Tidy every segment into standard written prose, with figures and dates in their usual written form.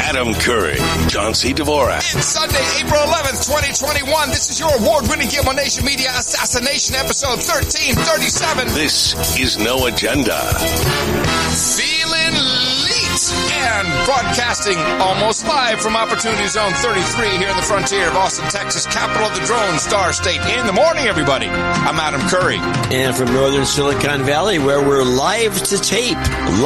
Adam Curry, John C. Dvorak. It's Sunday, April 11th, 2021. This is your award-winning Gilmore Nation Media Assassination episode 1337. This is No Agenda. Feeling elite and broadcasting almost live from Opportunity Zone 33 here in the frontier of Austin, Texas, capital of the drone star state. In the morning, everybody. I'm Adam Curry. And from northern Silicon Valley, where we're live to tape.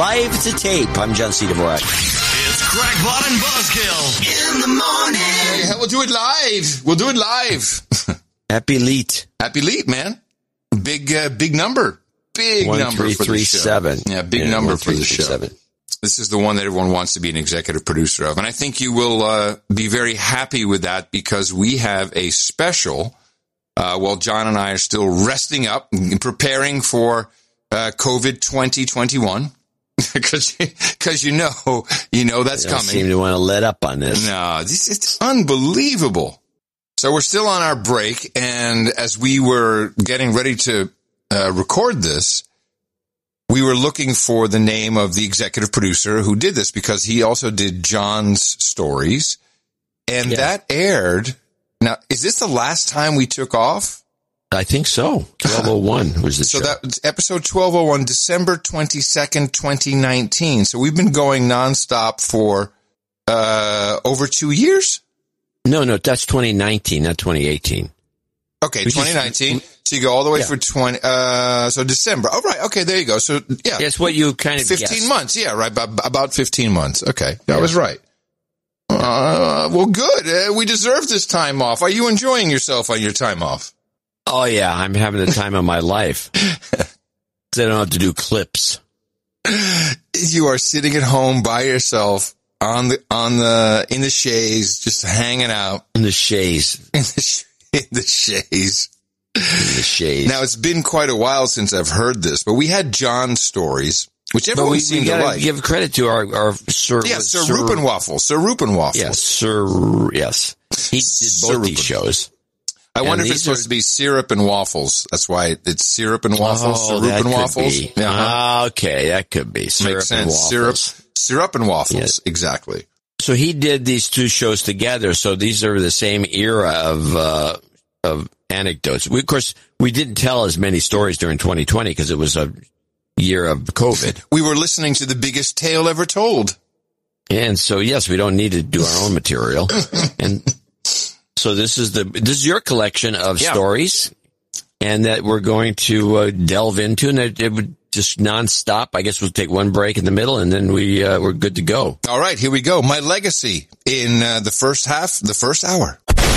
I'm John C. Dvorak. It's Crackpot and Buzzkill in the morning. Yeah, we'll do it live. Happy Leet. Happy Leet, man. Big number. Big number for the show. Yeah, big number for the show. This is the one that everyone wants to be an executive producer of. And I think you will be very happy with that because we have a special, while John and I are still resting up and preparing for COVID 2021. Because you know that's coming. Seem to want to let up on this. No, it's unbelievable. So we're still on our break, and as we were getting ready to record this, we were looking for the name of the executive producer who did this because he also did John's stories, and that aired. Now, is this the last time we took off? I think so. 1201 was the show. So that was episode 1201, December 22nd, 2019. So we've been going nonstop for over 2 years? No, that's 2019, not 2018. Okay, 2019. So you go all the way for so December. Oh, right. Okay, there you go. So, yeah. That's what you kind of 15 guessed. months. Yeah, right. About 15 months. Okay. I was right. Well, good. We deserve this time off. Are you enjoying yourself on your time off? Oh, yeah. I'm having the time of my life. I don't have to do clips. You are sitting at home by yourself in the chaise, just hanging out. In the chaise. In the chaise. Now, it's been quite a while since I've heard this, but we had John's stories, which everyone seemed to like. Give credit to our Sir. Yeah, Sir Rupin Waffles. Sir Rupin Waffles. Yes. He did both these shows. I wonder if it's supposed to be syrup and waffles. That's why it's syrup and waffles. Sir Rupin Waffles. Yeah. Okay, that could be. Syrup Makes and sense. waffles. Syrup and waffles. Yes. Exactly. So he did these two shows together. So these are the same era of anecdotes. Of course, we didn't tell as many stories during 2020 because it was a year of COVID. We were listening to the biggest tale ever told. And so, yes, we don't need to do our own material. And so this is your collection of stories, and that we're going to delve into, and it would just nonstop. I guess we'll take one break in the middle, and then we're good to go. All right, here we go. My legacy in the first hour.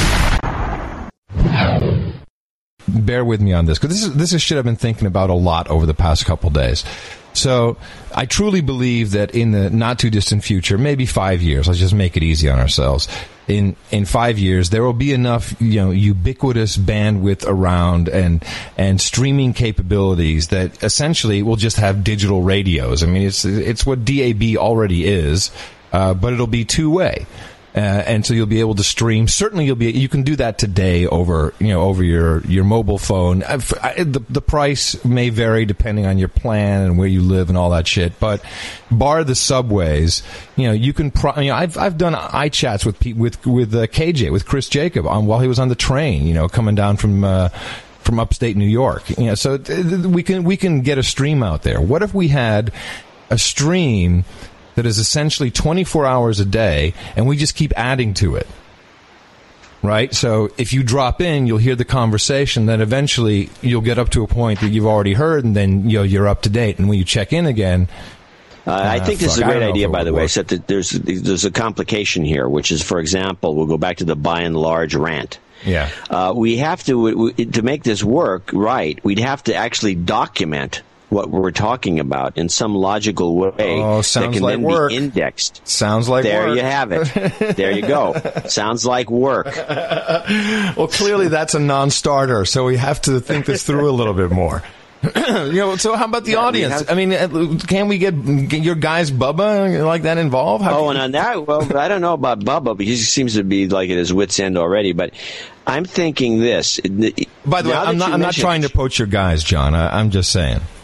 Bear with me on this, because this is shit I've been thinking about a lot over the past couple days. So I truly believe that in the not too distant future, maybe 5 years, let's just make it easy on ourselves. In 5 years, there will be enough, ubiquitous bandwidth around and streaming capabilities that essentially will just have digital radios. I mean, it's what DAB already is, but it'll be two-way. And so you'll be able to stream. Certainly you can do that today over your mobile phone. The price may vary depending on your plan and where you live and all that shit. But bar the subways, you can I've done iChats with KJ, with Chris Jacob while he was on the train, coming down from upstate New York. So we can get a stream out there. What if we had a stream that is essentially 24 hours a day, and we just keep adding to it, right? So if you drop in, you'll hear the conversation, then eventually you'll get up to a point that you've already heard, and then you're up to date. And when you check in again... I think this is a great idea, by the way, except that there's a complication here, which is, for example, we'll go back to the by and large rant. Yeah. We have to make this work right, we'd have to actually document what we're talking about in some logical way that can then be indexed. Sounds like there work. You have it. There you go. Sounds like work. Well, clearly that's a non-starter, so we have to think this through a little bit more. So how about the audience? I mean, can we get your guys Bubba like that involved? And on that, well, I don't know about Bubba, because he seems to be like at his wit's end already, but I'm thinking this. By the way, I'm not trying to poach your guys, John. I'm just saying.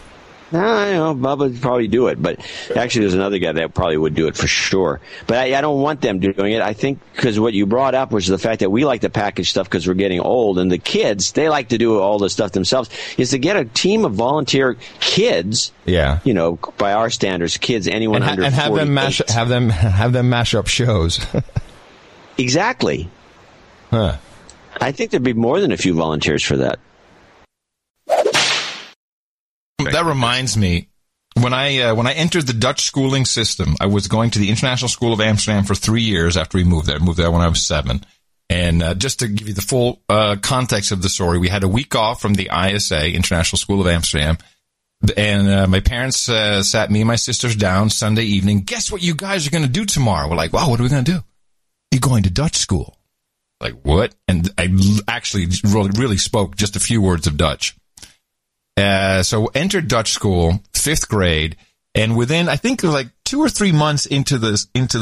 I know Bubba would probably do it, but actually there's another guy that probably would do it for sure. But I don't want them doing it. I think because what you brought up was the fact that we like to package stuff because we're getting old, and the kids, they like to do all the stuff themselves, is to get a team of volunteer kids. Yeah. You know, by our standards, kids, anyone under 48. And have them mash up shows. Exactly. Huh. I think there'd be more than a few volunteers for that. That reminds me, when I entered the Dutch schooling system, I was going to the International School of Amsterdam for 3 years after we moved there. I moved there when I was 7. And just to give you the full context of the story, we had a week off from the ISA, International School of Amsterdam. And my parents sat me and my sisters down Sunday evening. Guess what you guys are going to do tomorrow? We're like, wow, what are we going to do? You're going to Dutch school. Like, what? And I actually really spoke just a few words of Dutch. So entered Dutch school, 5th grade, and within, I think, like 2 or 3 months into the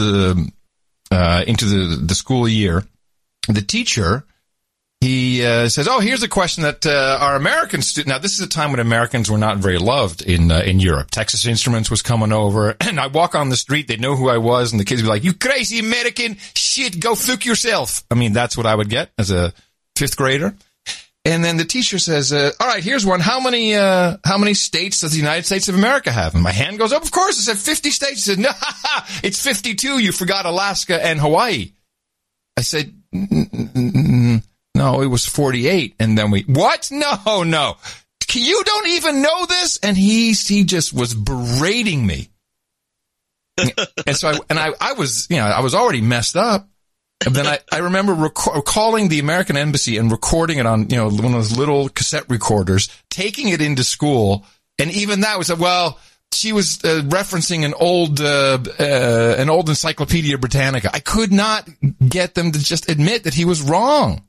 school year, the teacher, he says, "Oh, here's a question that our American students." Now, this is a time when Americans were not very loved in Europe. Texas Instruments was coming over, and I walk on the street, they'd know who I was, and the kids would be like, "You crazy American shit, go fuck yourself." I mean, that's what I would get as a 5th grader. And then the teacher says, all right, here's one. How many states does the United States of America have? And my hand goes up. Of course, I said 50 states. He said, no, it's 52. You forgot Alaska and Hawaii. I said, no, it was 48. And then what? No. You don't even know this? And he just was berating me. And so I was already messed up. And then I remember calling the American Embassy and recording it on, one of those little cassette recorders, taking it into school. And even that was, she was referencing an old Encyclopedia Britannica. I could not get them to just admit that he was wrong.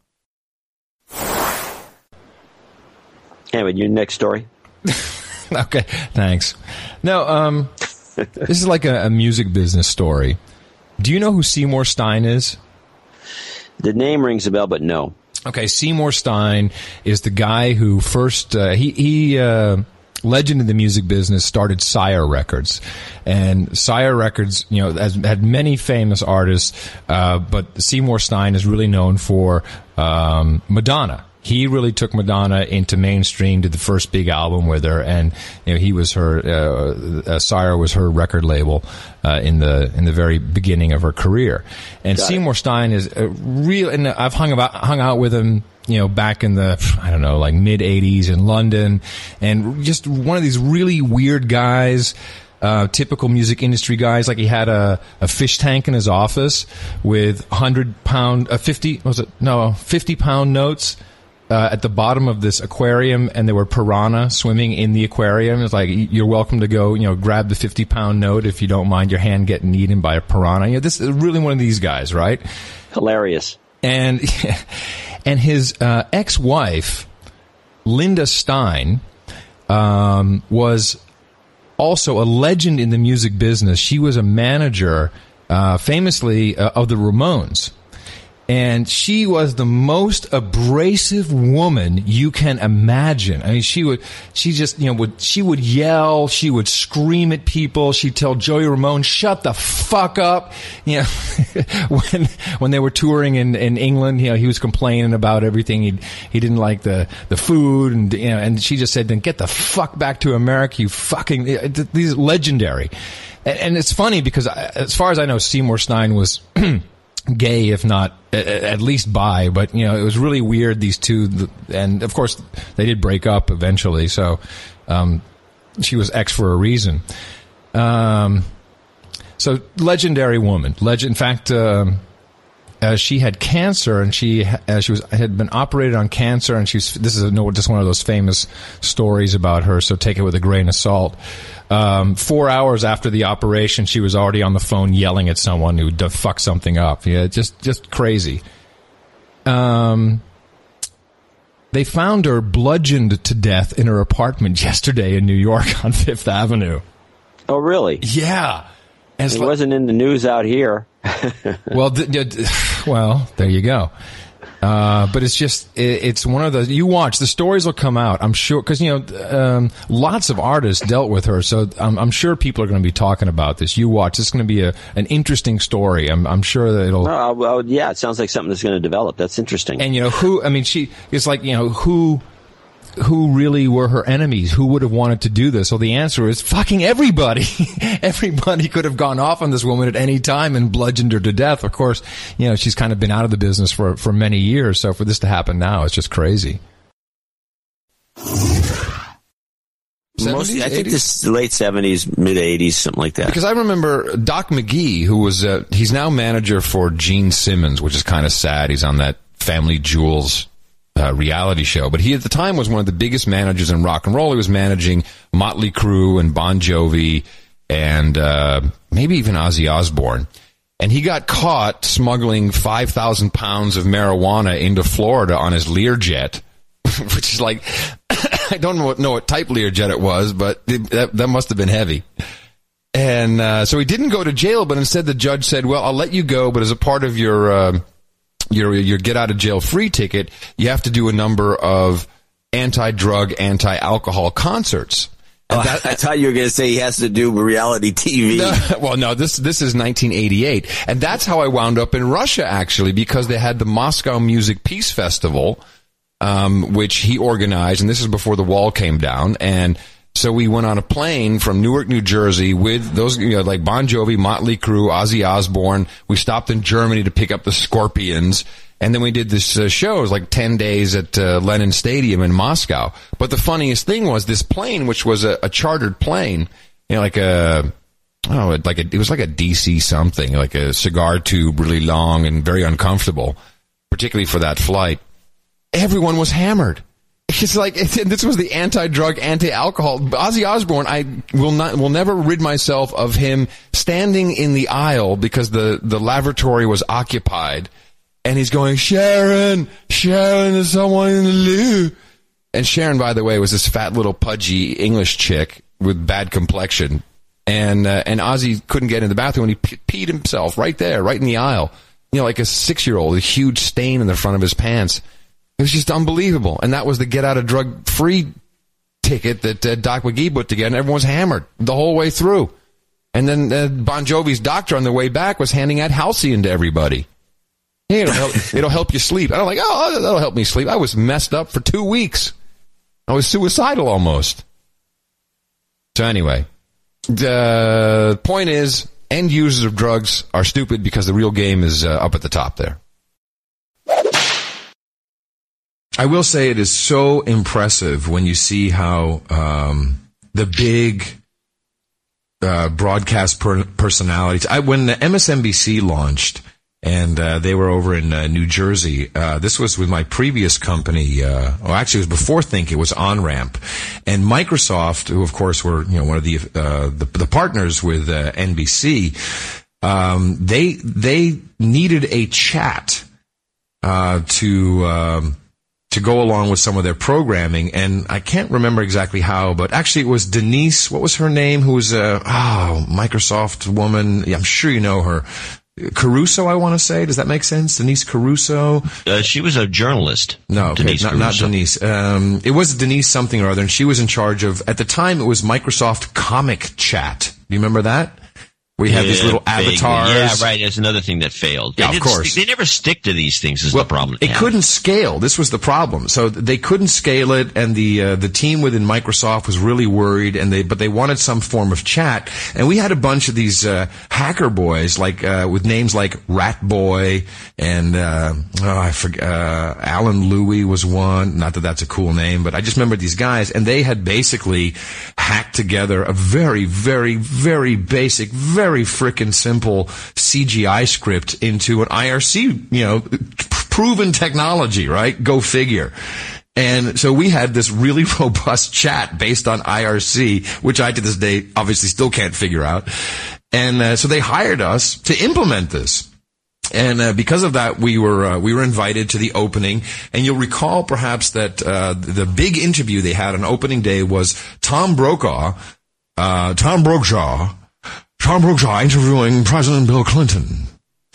Anyway, your next story. Okay, thanks. No, this is like a music business story. Do you know who Seymour Stein is? The name rings a bell, but no. Okay, Seymour Stein is the guy who first, legend in the music business, started Sire Records. And Sire Records, has had many famous artists, but Seymour Stein is really known for Madonna. He really took Madonna into mainstream, did the first big album with her, and he was her Sire was her record label in the very beginning of her career. And Seymour Stein is a real, and I've hung out with him, back in the like mid '80s in London, and just one of these really weird guys. Typical music industry guys, like he had a fish tank in his office with 50-pound notes at the bottom of this aquarium, and there were piranha swimming in the aquarium. It's like, you're welcome to go, grab the 50-pound note if you don't mind your hand getting eaten by a piranha. This is really one of these guys, right? Hilarious. And his ex-wife, Linda Stein, was also a legend in the music business. She was a manager, famously, of the Ramones. And she was the most abrasive woman you can imagine. I mean, she would yell, she would scream at people. She'd tell Joey Ramone, shut the fuck up. When they were touring in England, he was complaining about everything. He didn't like the food, and she just said, then get the fuck back to America, you fucking, these legendary. And it's funny because as far as I know, Seymour Stein was gay, if not at least bi, but it was really weird, these two, and of course they did break up eventually, so she was ex for a reason. So legendary woman, in fact, she had cancer, and she had been operated on cancer, and this is just one of those famous stories about her, so take it with a grain of salt. 4 hours after the operation, she was already on the phone yelling at someone who'd fuck something up. Yeah, just crazy. They found her bludgeoned to death in her apartment yesterday in New York on Fifth Avenue. Oh, really? Yeah. It wasn't in the news out here. Well, there you go. But it's just, it's one of those, you watch, the stories will come out, I'm sure, because, lots of artists dealt with her, so I'm sure people are going to be talking about this. You watch, it's going to be an interesting story. I'm sure that it'll... Well, yeah, it sounds like something that's going to develop. That's interesting. And, it's like, who really were her enemies? Who would have wanted to do this? So the answer is fucking everybody. Everybody could have gone off on this woman at any time and bludgeoned her to death. Of course, she's kind of been out of the business for many years. So for this to happen now, it's just crazy. Mostly, I think this is late 70s, mid 80s, something like that. Because I remember Doc McGee, who was, he's now manager for Gene Simmons, which is kind of sad. He's on that Family Jewels reality show, but he at the time was one of the biggest managers in rock and roll. He was managing Motley Crue and Bon Jovi and maybe even Ozzy Osbourne. And he got caught smuggling 5,000 pounds of marijuana into Florida on his Learjet, which is like, I don't know what type Learjet it was, but that must have been heavy. And so he didn't go to jail, but instead the judge said, well, I'll let you go, but as a part of your get out of jail free ticket, you have to do a number of anti-drug, anti-alcohol concerts. I thought you were going to say he has to do reality TV. No, this is 1988. And that's how I wound up in Russia, actually, because they had the Moscow Music Peace Festival, which he organized, and this is before the wall came down. And so we went on a plane from Newark, New Jersey with those, like Bon Jovi, Motley Crue, Ozzy Osbourne. We stopped in Germany to pick up the Scorpions. And then we did this show. It was like 10 days at Lenin Stadium in Moscow. But the funniest thing was this plane, which was a chartered plane, it was like a DC something, like a cigar tube, really long and very uncomfortable, particularly for that flight. Everyone was hammered. It's like, this was the anti-drug, anti-alcohol. Ozzy Osbourne, I will never rid myself of him standing in the aisle because the lavatory was occupied. And he's going, Sharon, there's someone in the loo. And Sharon, by the way, was this fat little pudgy English chick with bad complexion. And Ozzy couldn't get in the bathroom and he peed himself right there, right in the aisle. Like a 6-year-old, a huge stain in the front of his pants. It was just unbelievable. And that was the get out of drug free ticket that Doc McGee put together, and everyone was hammered the whole way through. And then Bon Jovi's doctor on the way back was handing out Halcyon to everybody. Hey, it'll help you sleep. And I'm like, oh, that'll help me sleep. I was messed up for 2 weeks. I was suicidal almost. So anyway, the point is, end users of drugs are stupid because the real game is up at the top there. I will say it is so impressive when you see how the big broadcast personalities. When the MSNBC launched, and they were over in New Jersey. This was with my previous company. Actually, it was before Think. It was OnRamp, and Microsoft, who of course were one of the partners with NBC. They needed a chat to go along with some of their programming, and I can't remember exactly how, but actually it was Denise. What was her name? Who was Microsoft woman? Yeah, I'm sure you know her. Caruso, I want to say. Does that make sense? Denise Caruso. She was a journalist. No, okay, not Denise. It was Denise something or other, and she was in charge of, at the time, it was Microsoft Comic Chat. Do you remember that? We had these little avatars. Yeah, right. That's another thing that failed. Yeah, of course. They never stick to these things is the problem. It couldn't scale. This was the problem. So they couldn't scale it, and the team within Microsoft was really worried, but they wanted some form of chat. And we had a bunch of these hacker boys, like with names like Rat Boy and I forget. Alan Louie was one. Not that that's a cool name, but I just remember these guys, and they had basically hacked together a very, very, very basic, very frickin' simple CGI script into an IRC, proven technology, right? Go figure. And so we had this really robust chat based on IRC, which I to this day obviously still can't figure out. And so they hired us to implement this. And because of that, we were invited to the opening. And you'll recall perhaps that the big interview they had on opening day was Tom Brokaw interviewing President Bill Clinton.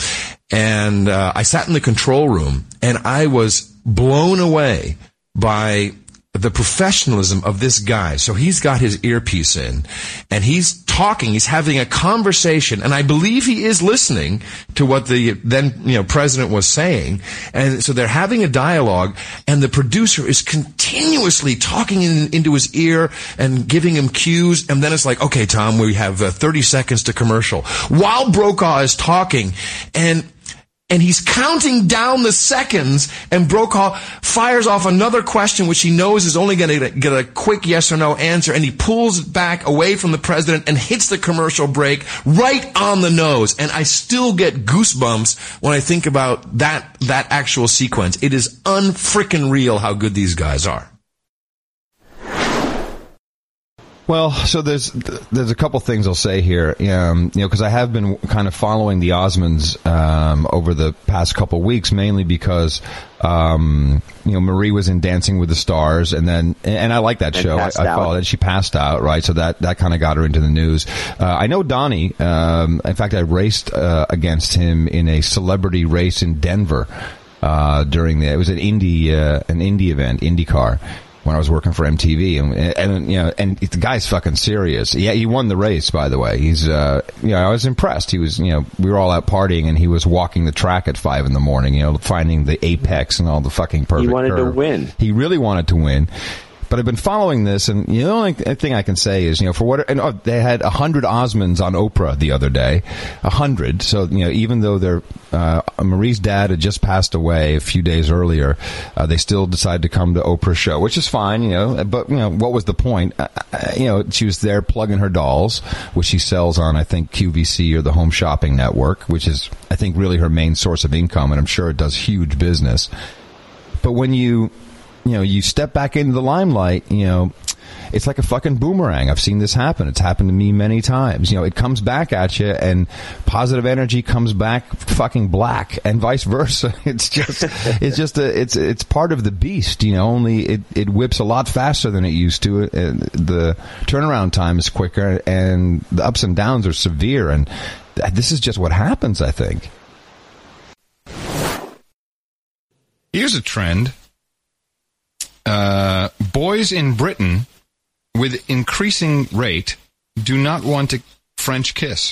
And I sat in the control room, and I was blown away by the professionalism of this guy. So he's got his earpiece in, and he's talking, he's having a conversation, and I believe he is listening to what the then, president was saying. And so they're having a dialogue, and the producer is continuously talking into his ear and giving him cues, and then it's like, okay, Tom, we have 30 seconds to commercial. While Brokaw is talking, and he's counting down the seconds, and Brokaw fires off another question which he knows is only going to get a quick yes or no answer, and he pulls it back away from the president and hits the commercial break right on the nose. And I still get goosebumps when I think about that actual sequence. It is unfrickin' real how good these guys are. Well, so there's a couple things I'll say here, because I have been kind of following the Osmonds over the past couple weeks, mainly because Marie was in Dancing with the Stars, and I like that show. I followed it. She passed out, right? So that kind of got her into the news. I know Donnie. In fact, I raced against him in a celebrity race in Denver it was an indie event, IndyCar, when I was working for MTV, and the guy's fucking serious. Yeah, he won the race, by the way. He's, I was impressed. He was, we were all out partying, and he was walking the track at 5 a.m, finding the apex and all the fucking perfect. He wanted to win. He really wanted to win. But I've been following this, and the only thing I can say is, they had 100 Osmonds on Oprah the other day, 100. So, even though Marie's dad had just passed away a few days earlier, they still decided to come to Oprah's show, which is fine, but, what was the point? She was there plugging her dolls, which she sells on, I think, QVC or the Home Shopping Network, which is, I think, really her main source of income, and I'm sure it does huge business. But when you step back into the limelight, it's like a fucking boomerang. I've seen this happen. It's happened to me many times. It comes back at you, and positive energy comes back fucking black, and vice versa. It's part of the beast, only it whips a lot faster than it used to. The turnaround time is quicker, and the ups and downs are severe, and this is just what happens, I think. Here's a trend. Boys in Britain with increasing rate do not want to French kiss.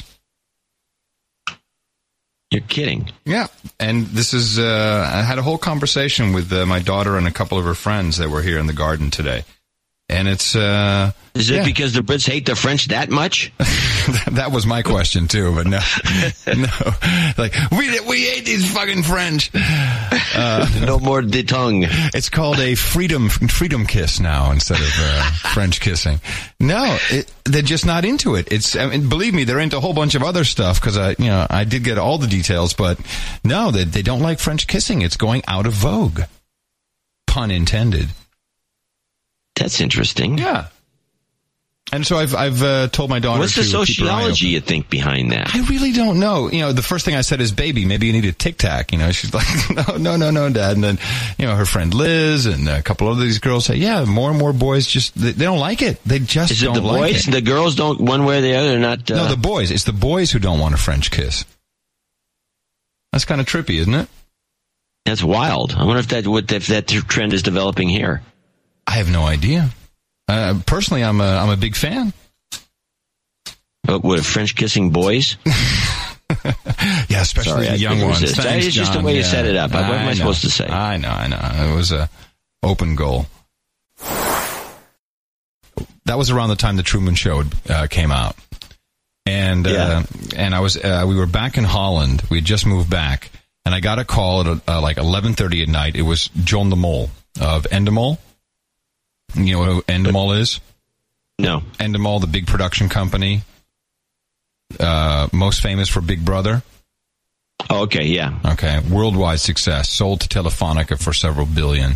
You're kidding. Yeah. And this is, I had a whole conversation with my daughter and a couple of her friends that were here in the garden today. And it's, is it because the Brits hate the French that much? That was my question too, but no. Like, we hate these fucking French. No more de tongue. It's called a freedom kiss now instead of French kissing. No, they're just not into it. Believe me, they're into a whole bunch of other stuff because I did get all the details, but no, they don't like French kissing. It's going out of vogue. Pun intended. That's interesting. Yeah. And so I've told my daughter. What's the sociology you think behind that? I really don't know. The first thing I said is, "Baby, maybe you need a Tic Tac." She's like, "No, Dad." And then, her friend Liz and a couple of these girls say, "Yeah, more and more boys they don't like it. They just don't like it." Is it the boys? The girls don't one way or the other. They're not. No, the boys. It's the boys who don't want a French kiss. That's kind of trippy, isn't it? That's wild. I wonder if that trend is developing here. I have no idea. Personally, I'm a big fan. What, French kissing boys? Yeah, especially the young ones. Thanks, it's just John. the way you set it up. What am I supposed to say? I know. It was a open goal. That was around the time the Truman Show came out, and I was we were back in Holland. We had just moved back, and I got a call at like 11:30 at night. It was John de Mol of Endemol. You know who Endemol is? No. Endemol, the big production company, most famous for Big Brother. Oh, okay, yeah. Okay, worldwide success, sold to Telefonica for several billion.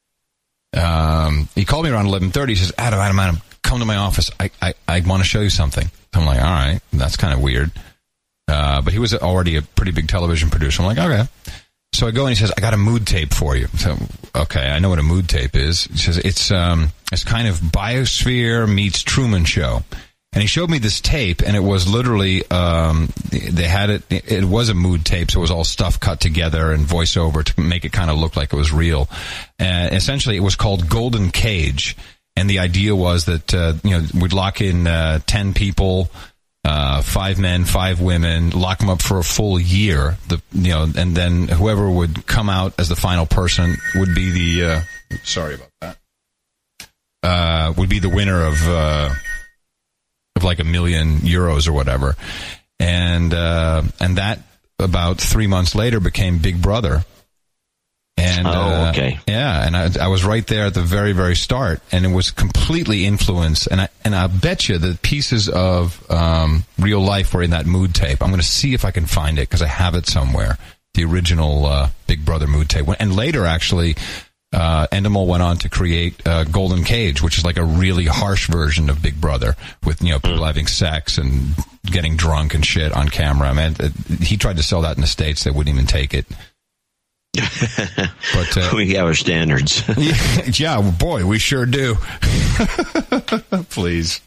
He called me around 11:30. He says, Adam, come to my office. I want to show you something. I'm like, all right, that's kind of weird. But he was already a pretty big television producer. I'm like, okay. So I go and he says, I got a mood tape for you. So, okay, I know what a mood tape is. He says, it's kind of Biosphere meets Truman Show. And he showed me this tape, and it was literally, they had it was a mood tape, so it was all stuff cut together and voiceover to make it kind of look like it was real. And essentially, it was called Golden Cage. And the idea was that, we'd lock in 10 people, 5 men, 5 women, lock them up for a full year, and then whoever would come out as the final person would be the, sorry about that, would be the winner of like €1 million or whatever. And that about 3 months later became Big Brother. And, okay. Yeah, and I was right there at the very, very start, and it was completely influenced. And I bet you the pieces of real life were in that mood tape. I'm going to see if I can find it because I have it somewhere. The original Big Brother mood tape, and later actually, Endemol went on to create Golden Cage, which is like a really harsh version of Big Brother with people having sex and getting drunk and shit on camera. I mean, he tried to sell that in the States; they wouldn't even take it. But we have our standards. Yeah, boy, we sure do. Please.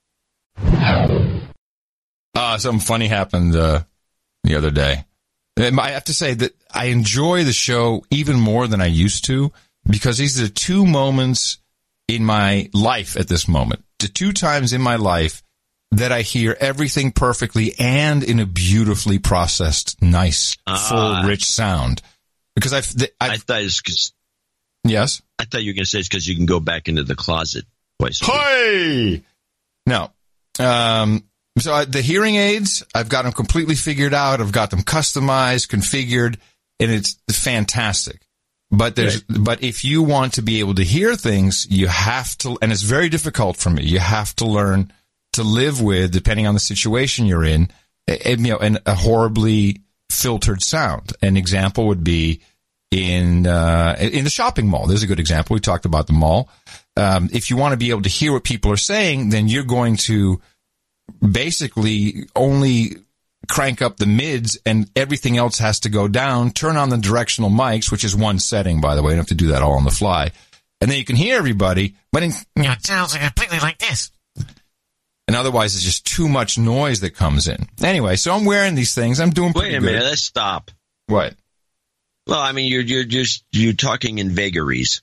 Something funny happened the other day. I have to say that I enjoy the show even more than I used to because these are the 2 moments in my life at this moment. The 2 times in my life that I hear everything perfectly and in a beautifully processed, nice, full, rich sound. Because I thought it's because. Yes? I thought you were going to say it's because you can go back into the closet. Hey! No. So the hearing aids, I've got them completely figured out. I've got them customized, configured, and it's fantastic. But but if you want to be able to hear things, you have to, and it's very difficult for me. You have to learn to live with, depending on the situation you're in, a horribly filtered sound. An example would be in the shopping mall. There's a good example. We talked about the mall. If you want to be able to hear what people are saying, then you're going to basically only crank up the mids and everything else has to go down. Turn on the directional mics, which is one setting, by the way. You don't have to do that all on the fly. And then you can hear everybody, but it sounds completely like this. And otherwise, it's just too much noise that comes in. Anyway, so I'm wearing these things. I'm doing pretty good. Wait a minute. Let's stop. What? Well, I mean, you're talking in vagaries.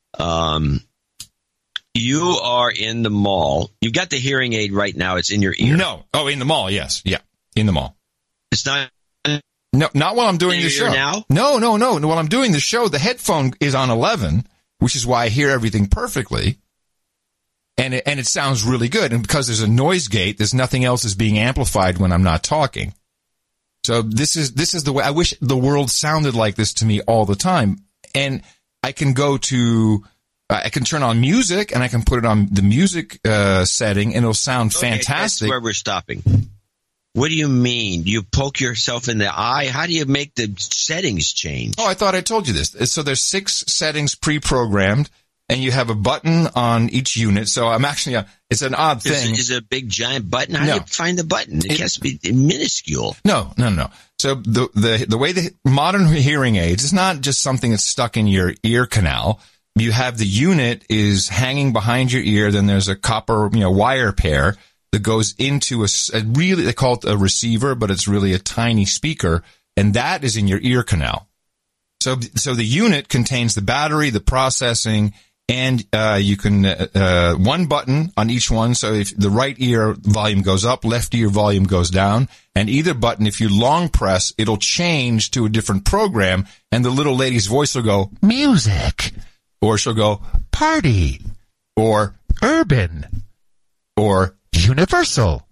You are in the mall. You've got the hearing aid right now. It's in your ear. No. Oh, in the mall. Yes. Yeah. In the mall. It's not. No, not while I'm doing the show. Now? No. While I'm doing the show, the headphone is on 11, which is why I hear everything perfectly. And it sounds really good. And because there's a noise gate, there's nothing else is being amplified when I'm not talking. So this is the way I wish the world sounded like this to me all the time. And I can go to, I can turn on music and I can put it on the music setting and it'll sound fantastic. That's where we're stopping. What do you mean? You poke yourself in the eye? How do you make the settings change? Oh, I thought I told you this. So there's 6 settings pre-programmed. And you have a button on each unit. So I'm actually, it's an odd thing. Is it a big giant button? How do you find the button? It has to be minuscule. No. So the way the modern hearing aids, it's not just something that's stuck in your ear canal. You have the unit is hanging behind your ear. Then there's a copper, wire pair that goes into a really, they call it a receiver, but it's really a tiny speaker. And that is in your ear canal. So the unit contains the battery, the processing, and you can one button on each one. So if the right ear volume goes up, left ear volume goes down, and either button, if you long press, it'll change to a different program, and the little lady's voice will go music, or she'll go party, or urban, or universal.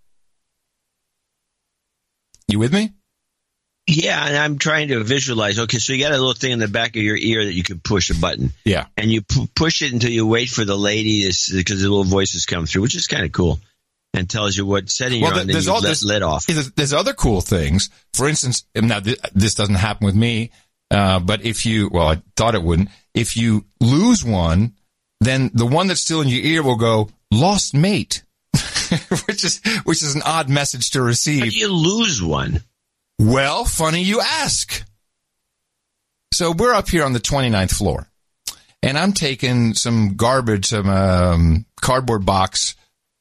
You with me? Yeah, and I'm trying to visualize. Okay, so you got a little thing in the back of your ear that you can push a button. Yeah. And you push it until you wait for the lady because the little voices come through, which is kind of cool, and tells you what setting you're on, then you let off. There's other cool things. For instance, now this doesn't happen with me, but I thought it wouldn't. If you lose one, then the one that's still in your ear will go, lost mate, which is an odd message to receive. How do you lose one? Well, funny you ask. So we're up here on the 29th floor, and I'm taking some garbage, some cardboard box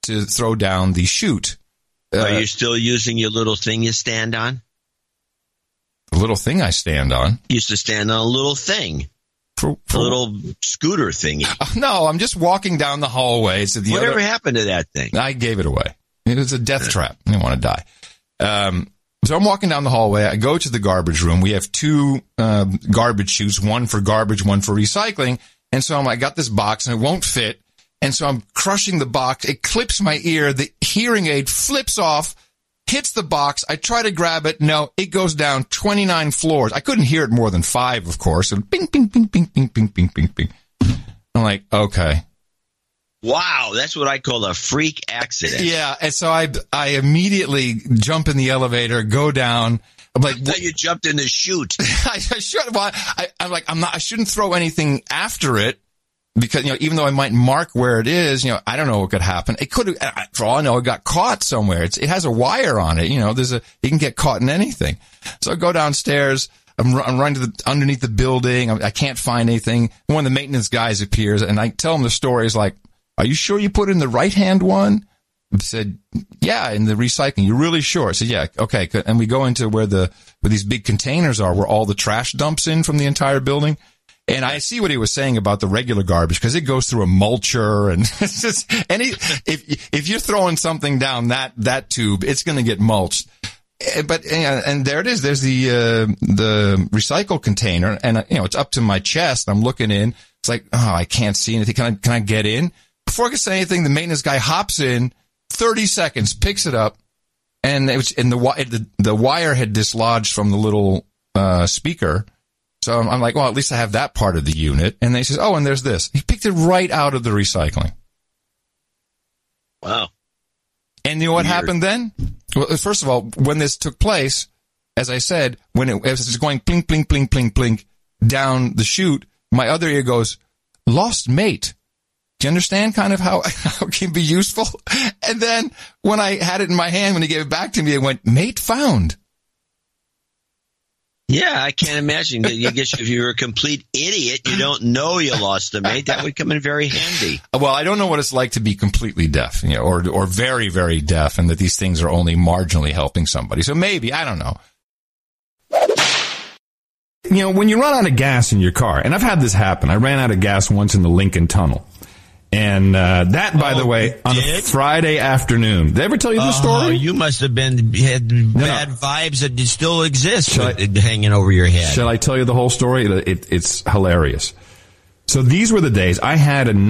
to throw down the chute. Are you still using your little thing you stand on? The little thing I stand on? You used to stand on a little thing. A little scooter thingy. No, I'm just walking down the hallway. Whatever happened to that thing? I gave it away. It was a death trap. I didn't want to die. So I'm walking down the hallway. I go to the garbage room. We have two garbage chutes, one for garbage, one for recycling. And so I got this box, and it won't fit. And so I'm crushing the box. It clips my ear. The hearing aid flips off, hits the box. I try to grab it. No, it goes down 29 floors. I couldn't hear it more than 5, of course. And bing, bing, bing, bing, bing, bing, bing, bing, bing. I'm like, okay. Wow, that's what I call a freak accident. Yeah, and so I immediately jump in the elevator, go down. I'm like, I thought you jumped in the chute. I should. Well, I'm like, I shouldn't throw anything after it because, even though I might mark where it is, I don't know what could happen. It could have, for all I know, it got caught somewhere. It has a wire on it. You can get caught in anything. So I go downstairs. I'm running to underneath the building. I can't find anything. One of the maintenance guys appears, and I tell him the story. He's like, "Are you sure you put in the right-hand one?" I said, "Yeah, in the recycling." "You really sure?" I said, "Yeah, okay." And we go into where these big containers are, where all the trash dumps in from the entire building. And I see what he was saying about the regular garbage, because it goes through a mulcher, and it's just if you're throwing something down that tube, it's going to get mulched. But and there it is. There's the recycle container, and it's up to my chest. I'm looking in. It's like, oh, I can't see anything. Can I get in? Before I can say anything, the maintenance guy hops in, 30 seconds, picks it up, and the wire had dislodged from the little speaker. So I'm like, well, at least I have that part of the unit. And they says, oh, and there's this. He picked it right out of the recycling. Wow. And you know what happened then? Well, first of all, when this took place, as I said, when it was going plink, plink, plink, plink, plink down the chute, my other ear goes, "Lost mate." Do you understand kind of how it can be useful? And then when I had it in my hand, when he gave it back to me, it went, "Mate found." Yeah, I can't imagine. I guess if you're a complete idiot, you don't know you lost a mate, that would come in very handy. Well, I don't know what it's like to be completely deaf, or very, very deaf, and that these things are only marginally helping somebody. So maybe, I don't know. When you run out of gas in your car, and I've had this happen. I ran out of gas once in the Lincoln Tunnel. And that, by the way, on a Friday afternoon. Did I ever tell you this story? You must have had bad vibes that still exist hanging over your head. Shall I tell you the whole story? It's hilarious. So these were the days. I had a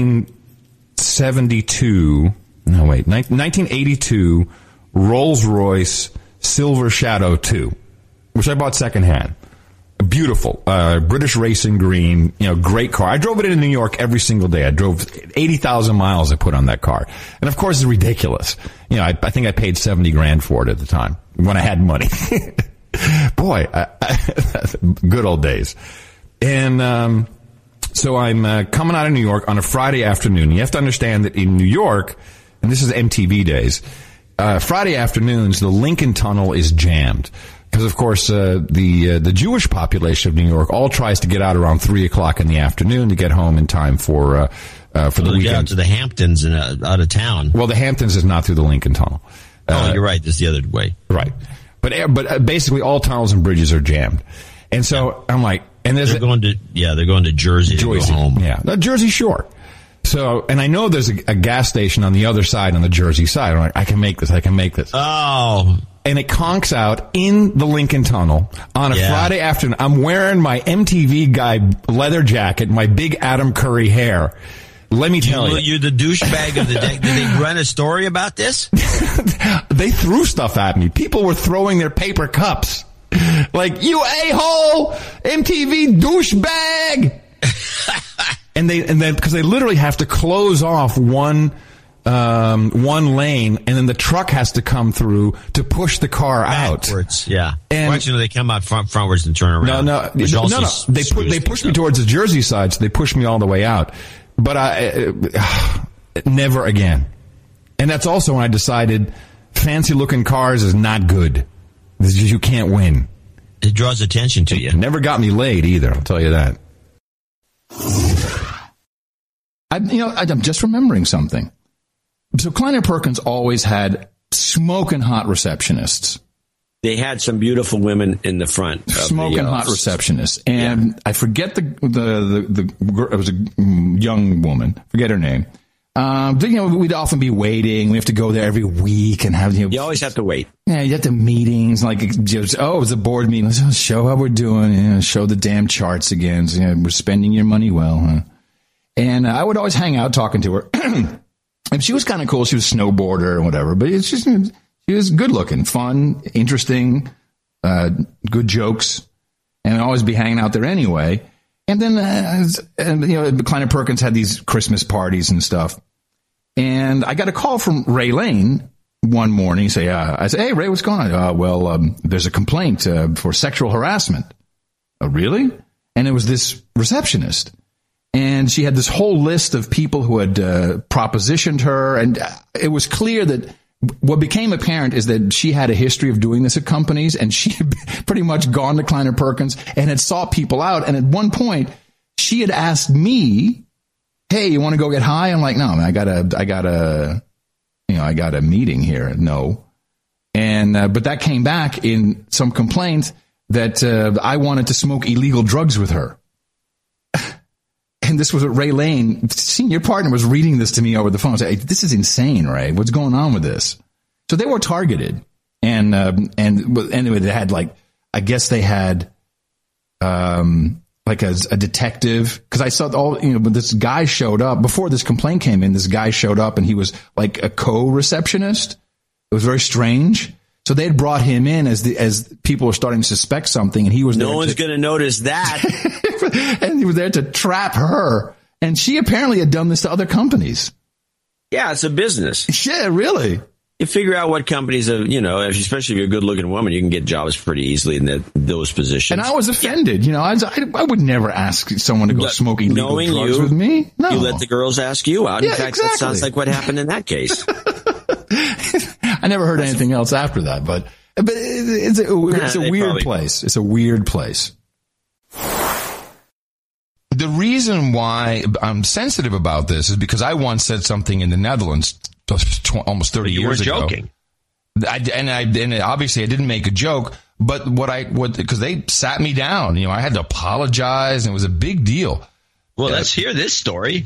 1982 Rolls-Royce Silver Shadow 2, which I bought secondhand. Beautiful, British racing green, great car. I drove it in New York every single day. I drove 80,000 miles I put on that car. And of course it's ridiculous. I think I paid $70,000 for it at the time when I had money. Boy, good old days. And, so I'm, coming out of New York on a Friday afternoon. You have to understand that in New York, and this is MTV days, Friday afternoons, the Lincoln Tunnel is jammed. Because, of course, the Jewish population of New York all tries to get out around 3:00 in the afternoon to get home in time for the weekend. Get out to the Hamptons and out of town. Well, the Hamptons is not through the Lincoln Tunnel. You're right. This is the other way. Right. But basically all tunnels and bridges are jammed. And so I'm like, and they're going to Jersey to go home. Yeah, the Jersey Shore. So, and I know there's a gas station on the other side, on the Jersey side. I'm like, I can make this. Oh. And it conks out in the Lincoln Tunnel on a Friday afternoon. I'm wearing my MTV Guy leather jacket, my big Adam Curry hair. Let me tell you. You're the douchebag of the day. Did they run a story about this? They threw stuff at me. People were throwing their paper cups. Like, "You a-hole! MTV douchebag!" and then, because they literally have to close off one lane, and then the truck has to come through to push the car backwards, out. Yeah. And actually, they come out frontwards and turn around. No. They push me towards the Jersey side, so they push me all the way out. But never again. And that's also when I decided fancy looking cars is not good. You can't win. It draws attention to you. Never got me laid either, I'll tell you that. I'm just remembering something. So Kleiner Perkins always had smoking hot receptionists. They had some beautiful women in the front. Smoking hot receptionists. And I forget it was a young woman. Forget her name. We'd often be waiting. We have to go there every week and have, you always have to wait. Yeah, you have to meetings, like, it was a board meeting. Let's show how we're doing, show the damn charts again. So, we're spending your money well, huh? And I would always hang out talking to her. And she was kind of cool. She was a snowboarder and whatever, but it's just, she was good looking, fun, interesting, good jokes, and I'd always be hanging out there anyway. And then, Kleiner Perkins had these Christmas parties and stuff. And I got a call from Ray Lane one morning. I said, hey, Ray, what's going on? There's a complaint for sexual harassment. Oh, really? And it was this receptionist. And she had this whole list of people who had propositioned her. And it was clear that what became apparent is that she had a history of doing this at companies, and she had pretty much gone to Kleiner Perkins and had sought people out. And at one point, she had asked me, hey, you want to go get high? I'm like, no, man, I got a meeting here. No. And, but that came back in some complaint that, I wanted to smoke illegal drugs with her. And this was what Ray Lane, senior partner, was reading this to me over the phone. I said, hey, this is insane, Ray. What's going on with this? So they were targeted. And anyway, they had I guess they had, like a detective, because I saw when this guy showed up before this complaint came in. This guy showed up and he was like a co-receptionist. It was very strange. So they had brought him in as people were starting to suspect something, and he was no one's going to notice that. And he was there to trap her, and she apparently had done this to other companies. Yeah, it's a business. Yeah, really. You figure out what companies are, especially if you're a good-looking woman, you can get jobs pretty easily in those positions. And I was offended. I would never ask someone to go smoke illegal drugs with me. No. You let the girls ask you out. In fact, exactly. That sounds like what happened in that case. I never heard anything else after that, but it's a weird place. It's a weird place. The reason why I'm sensitive about this is because I once said something in the Netherlands almost 30 years ago. You were joking. And obviously I didn't make a joke, but because they sat me down, I had to apologize, and it was a big deal. Well, let's hear this story.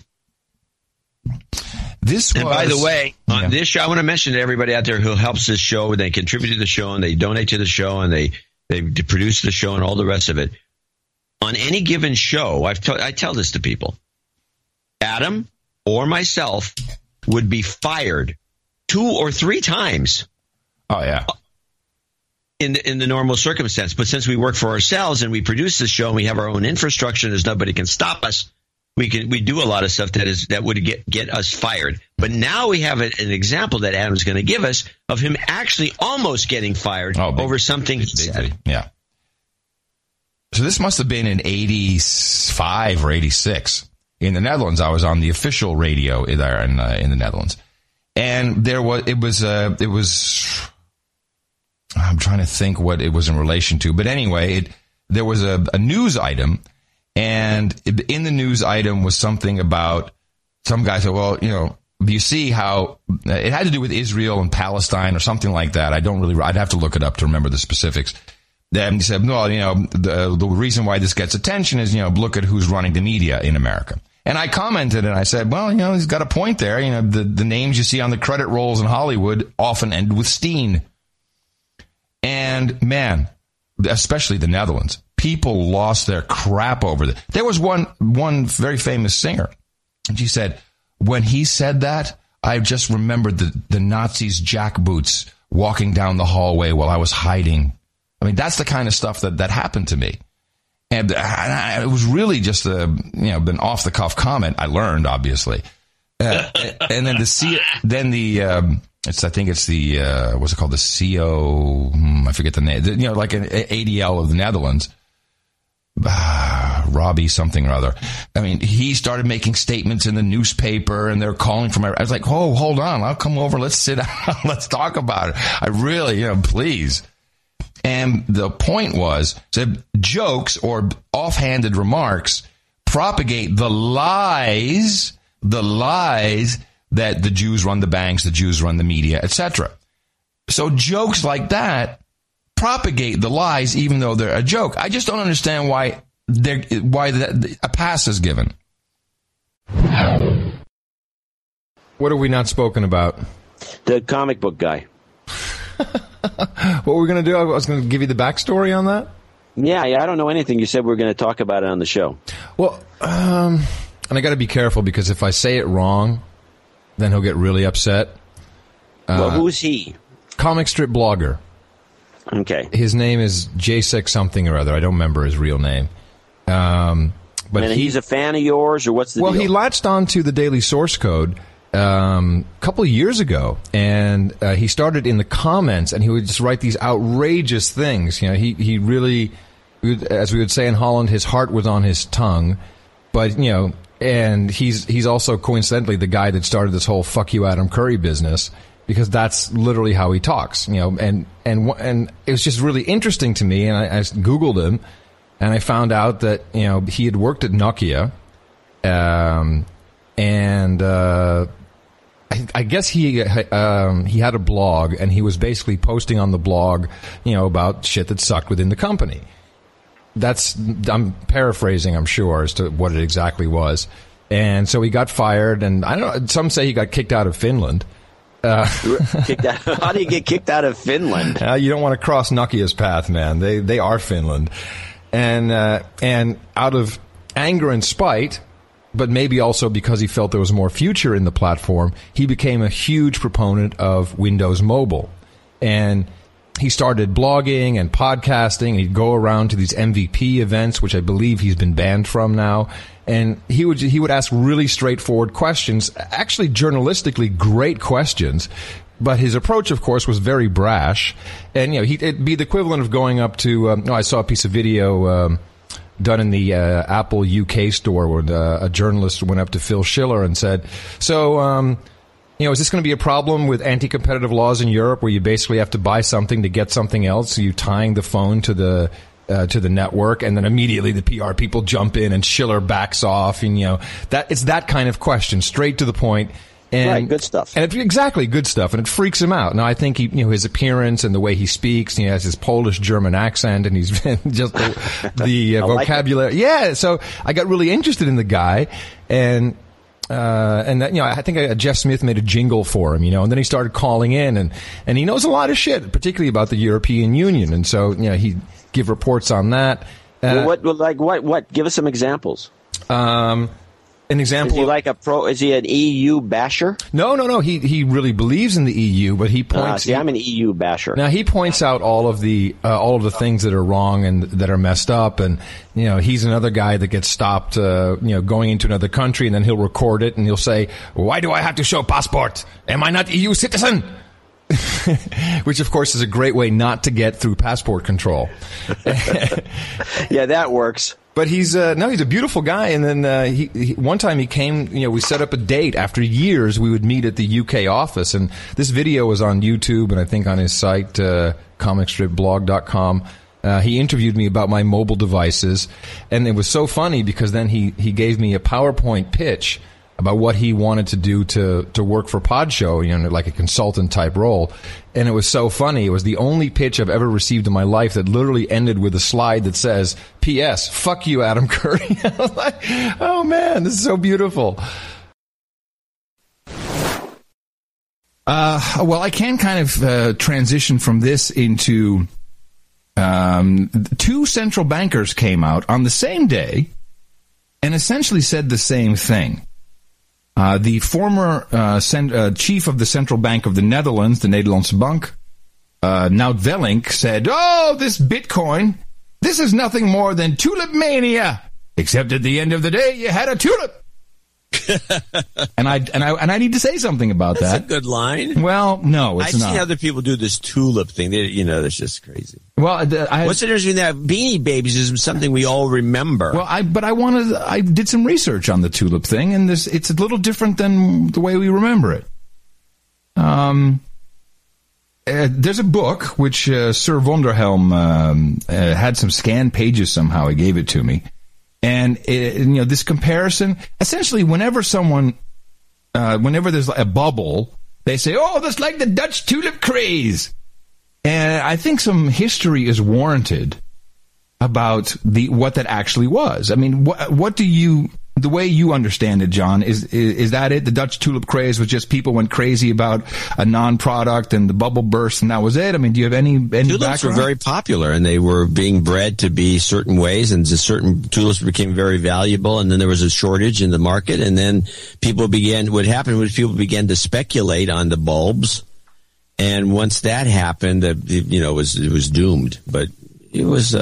And by the way, on this show, I want to mention to everybody out there who helps this show, they contribute to the show, and they donate to the show, and they produce the show and all the rest of it. On any given show, I tell this to people, Adam or myself would be fired 2 or 3 times. Oh, yeah. In the normal circumstance. But since we work for ourselves and we produce this show and we have our own infrastructure and there's nobody can stop us, we do a lot of stuff that would get us fired. But now we have an example that Adam's going to give us of him actually almost getting fired over something he said. Yeah. So this must have been in 85 or 86. In the Netherlands, I was on the official radio there in the Netherlands. And it was I'm trying to think what it was in relation to. But anyway, there was a news item. And in the news item was something about some guy said, well, you see how it had to do with Israel and Palestine or something like that. I'd have to look it up to remember the specifics. And he said, well, the reason why this gets attention is, look at who's running the media in America. And I commented and I said, well, he's got a point there. The names you see on the credit rolls in Hollywood often end with Steen. And man, especially the Netherlands, people lost their crap over that. There was one very famous singer, and she said, when he said that, I just remembered the Nazis' jackboots walking down the hallway while I was hiding. I mean, that's the kind of stuff that happened to me. And it was really just an off the cuff comment. I learned, obviously. And then I think it's the what's it called? The CO, I forget the name. Like an ADL of the Netherlands. Robbie something or other. I mean, he started making statements in the newspaper, and they're calling from. I was like, oh, hold on, I'll come over. Let's sit down. Let's talk about it. I really, please. And the point was, said jokes or offhanded remarks propagate the lies that the Jews run the banks, the Jews run the media, etc. So jokes like that propagate the lies, even though they're a joke. I just don't understand why a pass is given. What have we not spoken about? The comic book guy. What were we going to do? I was going to give you the backstory on that. Yeah, I don't know anything. You said we were going to talk about it on the show. Well, and I got to be careful because if I say it wrong, then he'll get really upset. Well, who's he? Comic strip blogger. Okay. His name is Jacek something or other. I don't remember his real name. But he's a fan of yours, or what's the deal? Well, he latched onto the Daily Source Code a couple of years ago, and he started in the comments, and he would just write these outrageous things. You know, he really, as we would say in Holland, his heart was on his tongue. But you know, and he's also coincidentally the guy that started this whole "fuck you, Adam Curry" business, because that's literally how he talks. You know, and it was just really interesting to me, and I Googled him, and I found out that you know he had worked at Nokia, and I guess he had a blog, and he was basically posting on the blog, you know, about shit that sucked within the company. I'm paraphrasing, I'm sure, as to what it exactly was. And so he got fired, and I don't know, some say he got kicked out of Finland. Kicked out? How do you get kicked out of Finland? You don't want to cross Nokia's path, man. They are Finland. And out of anger and spite, but maybe also because he felt there was more future in the platform, he became a huge proponent of Windows Mobile. And he started blogging and podcasting. He'd go around to these MVP events, which I believe he's been banned from now. And he would ask really straightforward questions, actually journalistically great questions. But his approach, of course, was very brash. And, you know, it'd be the equivalent of going up to, I saw a piece of video, done in the Apple UK store where a journalist went up to Phil Schiller and said, so, you know, is this going to be a problem with anti-competitive laws in Europe where you basically have to buy something to get something else? So you tying the phone to the network, and then immediately the PR people jump in and Schiller backs off, and you know it's that kind of question, straight to the point. And, right, good stuff. And exactly, good stuff, and it freaks him out. Now I think his appearance and the way he speaks, he has his Polish-German accent, and he's just the vocabulary. Yeah, so I got really interested in the guy, and that, I think Jeff Smith made a jingle for him, and then he started calling in, and he knows a lot of shit, particularly about the European Union, and so he'd give reports on that. What? Give us some examples. An example. Is he an EU basher? No. He really believes in the EU, but he points. I'm an EU basher. Now he points out all of the things that are wrong and that are messed up, and he's another guy that gets stopped, going into another country, and then he'll record it and he'll say, "Why do I have to show passport? Am I not EU citizen?" Which, of course, is a great way not to get through passport control. Yeah, that works. But he's a beautiful guy. And then he one time he came, we set up a date. After years, we would meet at the UK office. And this video was on YouTube and I think on his site, comicstripblog.com. He interviewed me about my mobile devices. And it was so funny because then he gave me a PowerPoint pitch about what he wanted to do to work for Podshow, like a consultant type role. And it was so funny. It was the only pitch I've ever received in my life that literally ended with a slide that says, P.S., fuck you, Adam Curry. I was like, oh man, this is so beautiful. Well, I can kind of transition from this into two central bankers came out on the same day and essentially said the same thing. The former chief of the Central Bank of the Netherlands, the Nederlandse Bank, Nout Welling, said, "Oh, this Bitcoin, this is nothing more than tulip mania. Except at the end of the day, you had a tulip." and I need to say something about that. That's a good line. Well, no, it's not. I've seen other people do this tulip thing. That's just crazy. Well, what's interesting that Beanie Babies is something we all remember. Well, I did some research on the tulip thing, and it's a little different than the way we remember it. There's a book which Sir Vonderhelm had some scanned pages somehow. He gave it to me. And, this comparison, essentially, whenever someone whenever there's a bubble, they say, oh, that's like the Dutch tulip craze. And I think some history is warranted about what that actually was. I mean, what do you, the way you understand it, John, is that it? The Dutch tulip craze was just people went crazy about a non-product and the bubble burst and that was it? I mean, do you have any tulips background? Were very popular and they were being bred to be certain ways, and certain tulips became very valuable, and then there was a shortage in the market, and then what happened was people began to speculate on the bulbs, and once that happened, it was doomed. But it was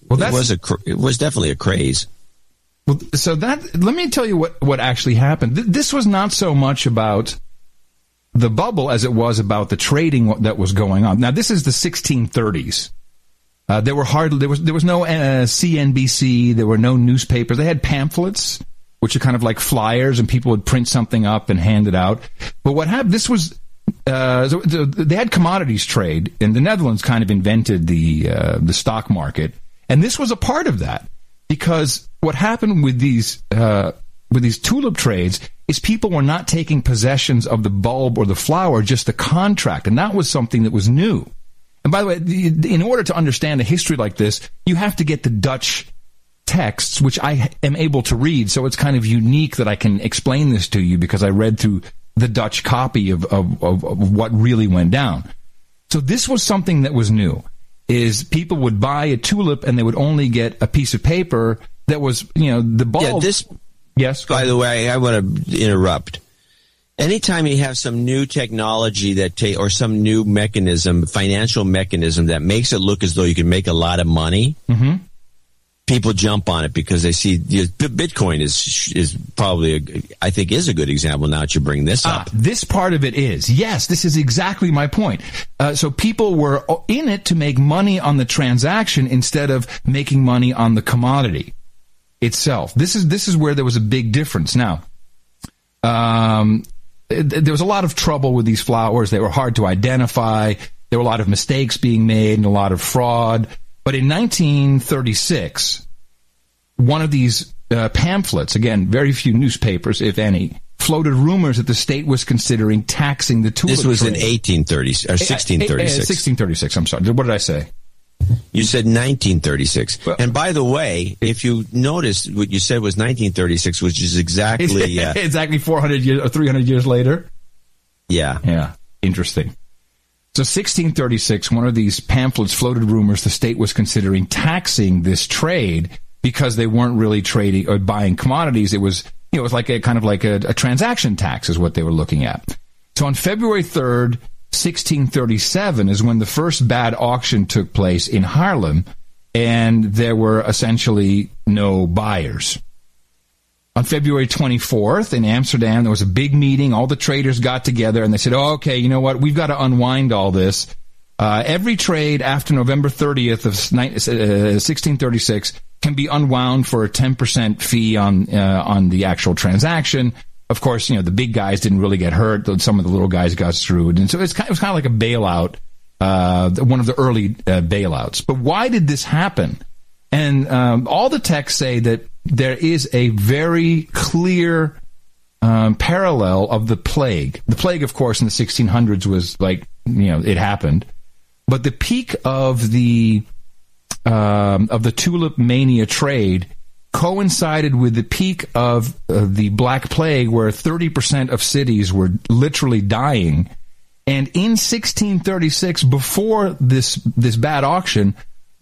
it was definitely a craze. Well, so let me tell you what actually happened. This was not so much about the bubble as it was about the trading that was going on. Now, this is the 1630s. There was no CNBC. There were no newspapers. They had pamphlets, which are kind of like flyers, and people would print something up and hand it out. But what happened? This was they had commodities trade, and the Netherlands kind of invented the stock market, and this was a part of that. Because what happened with these tulip trades is people were not taking possessions of the bulb or the flower, just the contract, and that was something that was new. And by the way, in order to understand a history like this, you have to get the Dutch texts, which I am able to read, so it's kind of unique that I can explain this to you because I read through the Dutch copy of what really went down. So this was something that was new. Is people would buy a tulip and they would only get a piece of paper that was, the bulb. Yeah, yes. By the way, I want to interrupt. Anytime you have some new technology or some new mechanism, financial mechanism that makes it look as though you can make a lot of money, people jump on it because they see Bitcoin is probably I think is a good example now that you bring this up. This part of it is. Yes, this is exactly my point. So people were in it to make money on the transaction instead of making money on the commodity itself. This is where there was a big difference. Now, there was a lot of trouble with these flowers. They were hard to identify. There were a lot of mistakes being made and a lot of fraud. But in 1936, one of these pamphlets, again, very few newspapers, if any, floated rumors that the state was considering taxing the tulip trade. This was in 1830 or 1636. 1636, I'm sorry. What did I say? You said 1936. Well, and by the way, if you notice, what you said was 1936, which is exactly... exactly 400 years or 300 years later? Yeah. Yeah. Interesting. So 1636, one of these pamphlets floated rumors the state was considering taxing this trade because they weren't really trading or buying commodities. It was, it was like a kind of like a transaction tax is what they were looking at. So on February 3rd, 1637 is when the first bad auction took place in Haarlem, and there were essentially no buyers. On February 24th in Amsterdam, there was a big meeting. All the traders got together and they said, oh, okay, you know what? We've got to unwind all this. Every trade after November 30th of 1636 can be unwound for a 10% fee on the actual transaction. Of course, the big guys didn't really get hurt. Some of the little guys got screwed. And so it was kind of like a bailout, one of the early bailouts. But why did this happen? And all the texts say that there is a very clear parallel of the plague. The plague, of course, in the 1600s was like, it happened. But the peak of the tulip mania trade coincided with the peak of the Black Plague, where 30% of cities were literally dying. And in 1636, before this bad auction,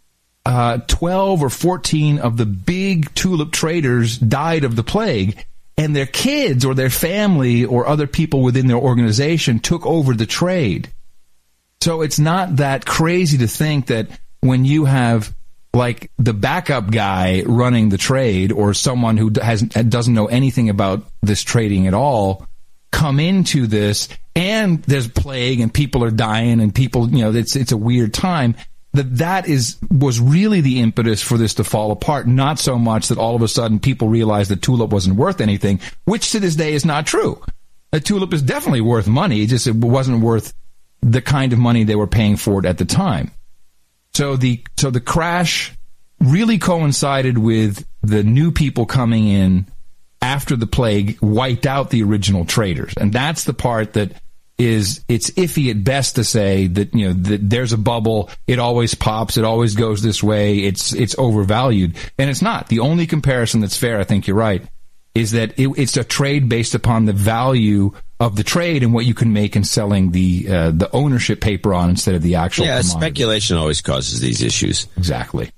12 or 14 of the big tulip traders died of the plague, and their kids or their family or other people within their organization took over the trade. So it's not that crazy to think that when you have like the backup guy running the trade or someone who doesn't know anything about this trading at all come into this, and there's plague and people are dying and people, it's a weird time, that was really the impetus for this to fall apart, not so much that all of a sudden people realized that tulip wasn't worth anything, which to this day is not true. A tulip is definitely worth money, it wasn't worth the kind of money they were paying for it at the time. So the crash really coincided with the new people coming in after the plague wiped out the original traders. And that's the part that it's iffy at best to say that, that there's a bubble. It always pops. It always goes this way. It's overvalued. And it's not. The only comparison that's fair, I think you're right, is that it's a trade based upon the value of the trade and what you can make in selling the ownership paper on instead of the actual commodity. Speculation always causes these issues. Exactly.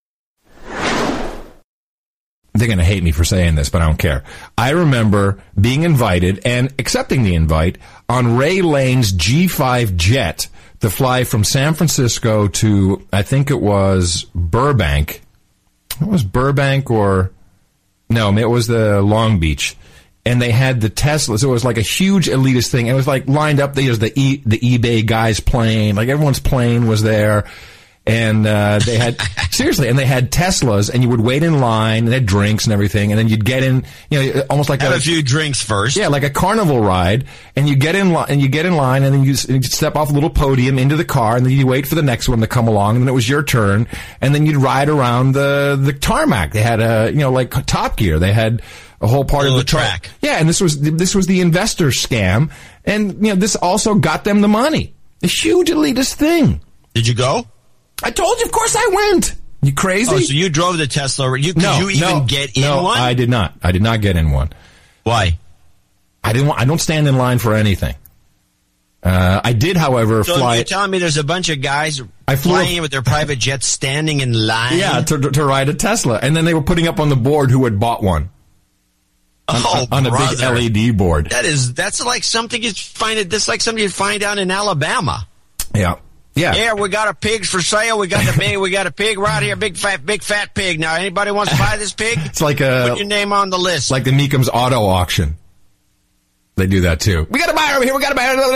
They're going to hate me for saying this, but I don't care. I remember being invited and accepting the invite on Ray Lane's G5 jet to fly from San Francisco to, I think it was Burbank. It was Burbank or... No, it was the Long Beach. And they had the Teslas. It was like a huge elitist thing. It was like lined up. There's the eBay guy's plane. Like everyone's plane was there. And they had, seriously, and they had Teslas, and you would wait in line, and they had drinks and everything, and then you'd get in, almost like have a few drinks first. Yeah, like a carnival ride, and you get in line, and then you step off a little podium into the car, and then you wait for the next one to come along, and then it was your turn, and then you'd ride around the tarmac. They had like Top Gear. They had a whole part of the track. Yeah, and this was the investor scam, and this also got them the money. A huge elitist thing. Did you go? I told you, of course I went. You crazy? Oh, so you drove the Tesla. Could you even get in one? No, I did not. I did not get in one. Why? I don't stand in line for anything. I did, however, fly. So you're telling me there's a bunch of guys flying in with their private jets standing in line? Yeah, to ride a Tesla. And then they were putting up on the board who had bought one. On a big LED board. That's like something you'd find. That's like something you'd find down in Alabama. Yeah. Yeah. Yeah, we got a pig for sale. We got a pig right here, big fat pig. Now, anybody wants to buy this pig? It's like put your name on the list. Like the Meekham's auto auction. They do that too. We got a buyer over here. We got a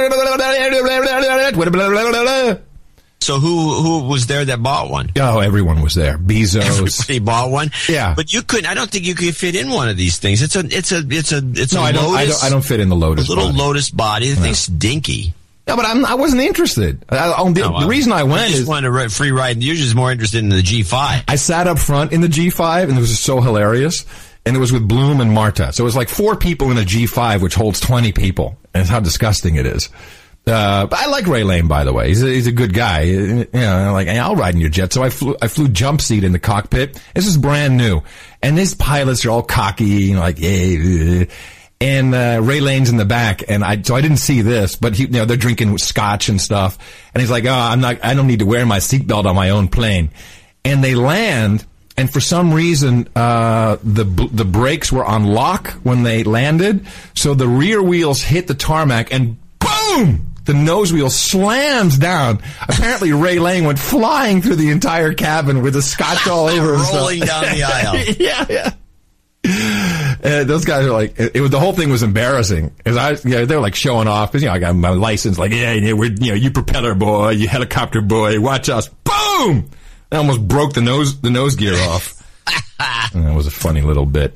buyer. So who was there that bought one? Oh, everyone was there. Bezos. Everybody bought one. Yeah, but you couldn't. I don't think you could fit in one of these things. It's a no, I don't fit in the Lotus. A little body. Lotus body. The thing's dinky. No, but I wasn't interested. The reason I went is wanted a free ride. And you're just more interested in the G5. I sat up front in the G5, and it was just so hilarious. And it was with Bloom and Marta. So it was like 4 people in a G5, which holds 20 people. And it's how disgusting it is. But I like Ray Lane, by the way. He's a good guy. Like, hey, I'll ride in your jet. So I flew jump seat in the cockpit. This is brand new. And these pilots are all cocky, like, hey. And Ray Lane's in the back, and I didn't see this, but they're drinking scotch and stuff. And he's like, I don't need to wear my seatbelt on my own plane. And they land, and for some reason, the brakes were on lock when they landed, so the rear wheels hit the tarmac, and boom! The nose wheel slams down. Apparently, Ray Lane went flying through the entire cabin with the scotch all over himself. Rolling down the aisle. Yeah. Those guys are like, the whole thing was embarrassing. They're like showing off because I got my license. Like, we're you propeller boy, you helicopter boy, watch us. Boom! I almost broke the nose gear off. That was a funny little bit.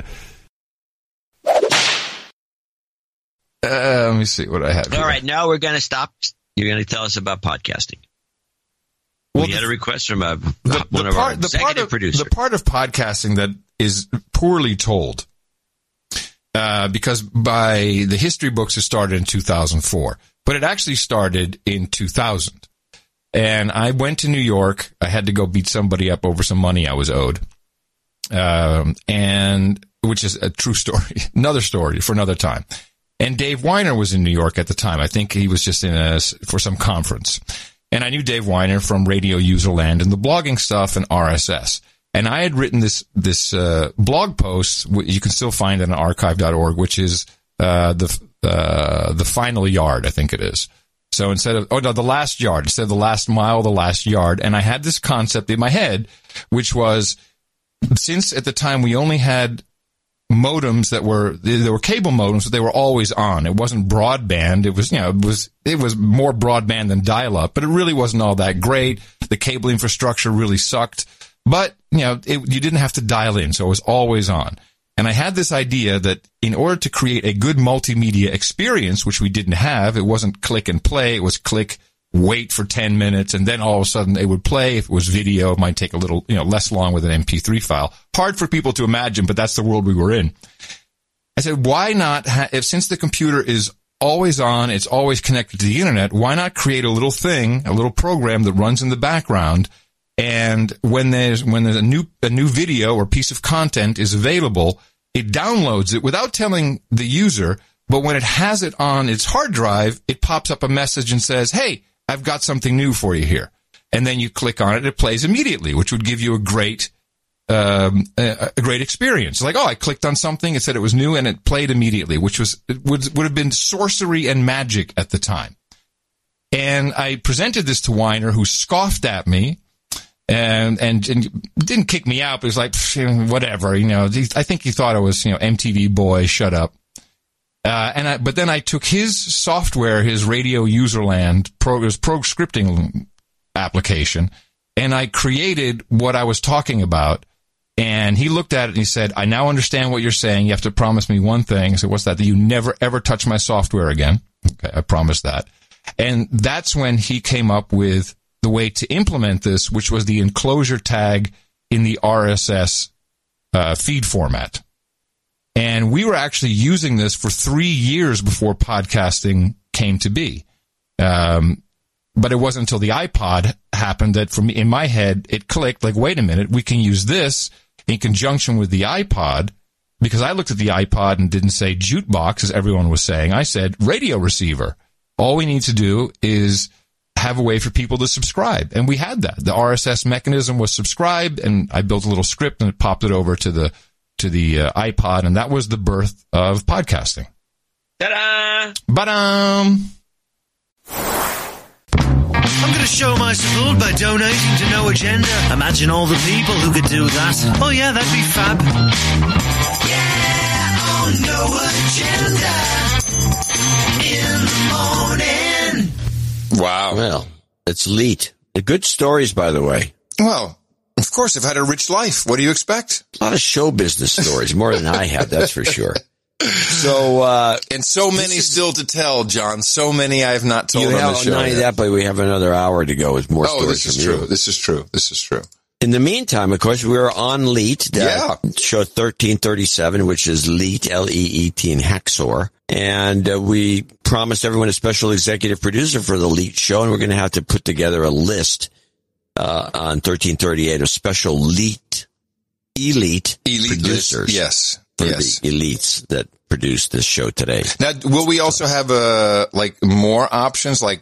Let me see what I have here. All right, now we're going to stop. You're going to tell us about podcasting. We had a request from one of our executive producers. The part of podcasting that is poorly told, because by the history books it started in 2004, but it actually started in 2000. And I went to New York. I had to go beat somebody up over some money I was owed, and which is a true story. Another story for another time. And Dave Weiner was in New York at the time. I think he was just for some conference. And I knew Dave Weiner from Radio Userland and the blogging stuff and RSS. And I had written this blog post. You can still find it on archive.org, which is the final yard, I think it is. So the last yard, instead of the last mile, the last yard. And I had this concept in my head, which was, since at the time we only had modems there were cable modems, but they were always on. It wasn't broadband. It was more broadband than dial-up, but it really wasn't all that great. The cable infrastructure really sucked, but you didn't have to dial in, so it was always on. And I had this idea that in order to create a good multimedia experience, which we didn't have, it wasn't click and play, it was click, wait for 10 minutes, and then all of a sudden it would play. If it was video, it might take a little, less long with an MP3 file. Hard for people to imagine, but that's the world we were in. I said, why not, since the computer is always on, it's always connected to the internet, why not create a little thing, a little program that runs in the background, and when there's a new video or piece of content is available, it downloads it without telling the user, but when it has it on its hard drive, it pops up a message and says, hey, I've got something new for you here. And then you click on it, it plays immediately, which would give you a great experience. Like, I clicked on something, it said it was new, and it played immediately, which would have been sorcery and magic at the time. And I presented this to Weiner, who scoffed at me and didn't kick me out, but he was like, whatever, I think he thought I was, MTV boy, shut up. But then I took his software, his Radio Userland pro scripting application, and I created what I was talking about. And he looked at it and he said, I now understand what you're saying. You have to promise me one thing. I said, what's that? That you never, ever touch my software again. Okay, I promised that. And that's when he came up with the way to implement this, which was the enclosure tag in the RSS feed format. And we were actually using this for 3 years before podcasting came to be. But it wasn't until the iPod happened that in my head, it clicked like, wait a minute, we can use this in conjunction with the iPod, because I looked at the iPod and didn't say jukebox, as everyone was saying. I said radio receiver. All we need to do is have a way for people to subscribe. And we had that. The RSS mechanism was subscribed, and I built a little script and it popped it over to the iPod, and that was the birth of podcasting. Ta-da! Ba-dum! I'm going to show my support by donating to No Agenda. Imagine all the people who could do that. Oh yeah, that'd be fab. Yeah, on No Agenda. In the morning. Wow. Well, it's elite. Good stories, by the way. Well, of course, I've had a rich life. What do you expect? A lot of show business stories, more than I have, that's for sure. So, and so many still to tell, John. So many I have not told on the show. Not only that, but we have another hour to go with more stories from you. This is true. In the meantime, of course, we're on LEET, show 1337, which is LEET, L-E-E-T in Haxor. And we promised everyone a special executive producer for the LEET show, and we're going to have to put together a list on 1338 of special elite producers. Yes. For the elites that produced this show today. Now, will we also have more options, like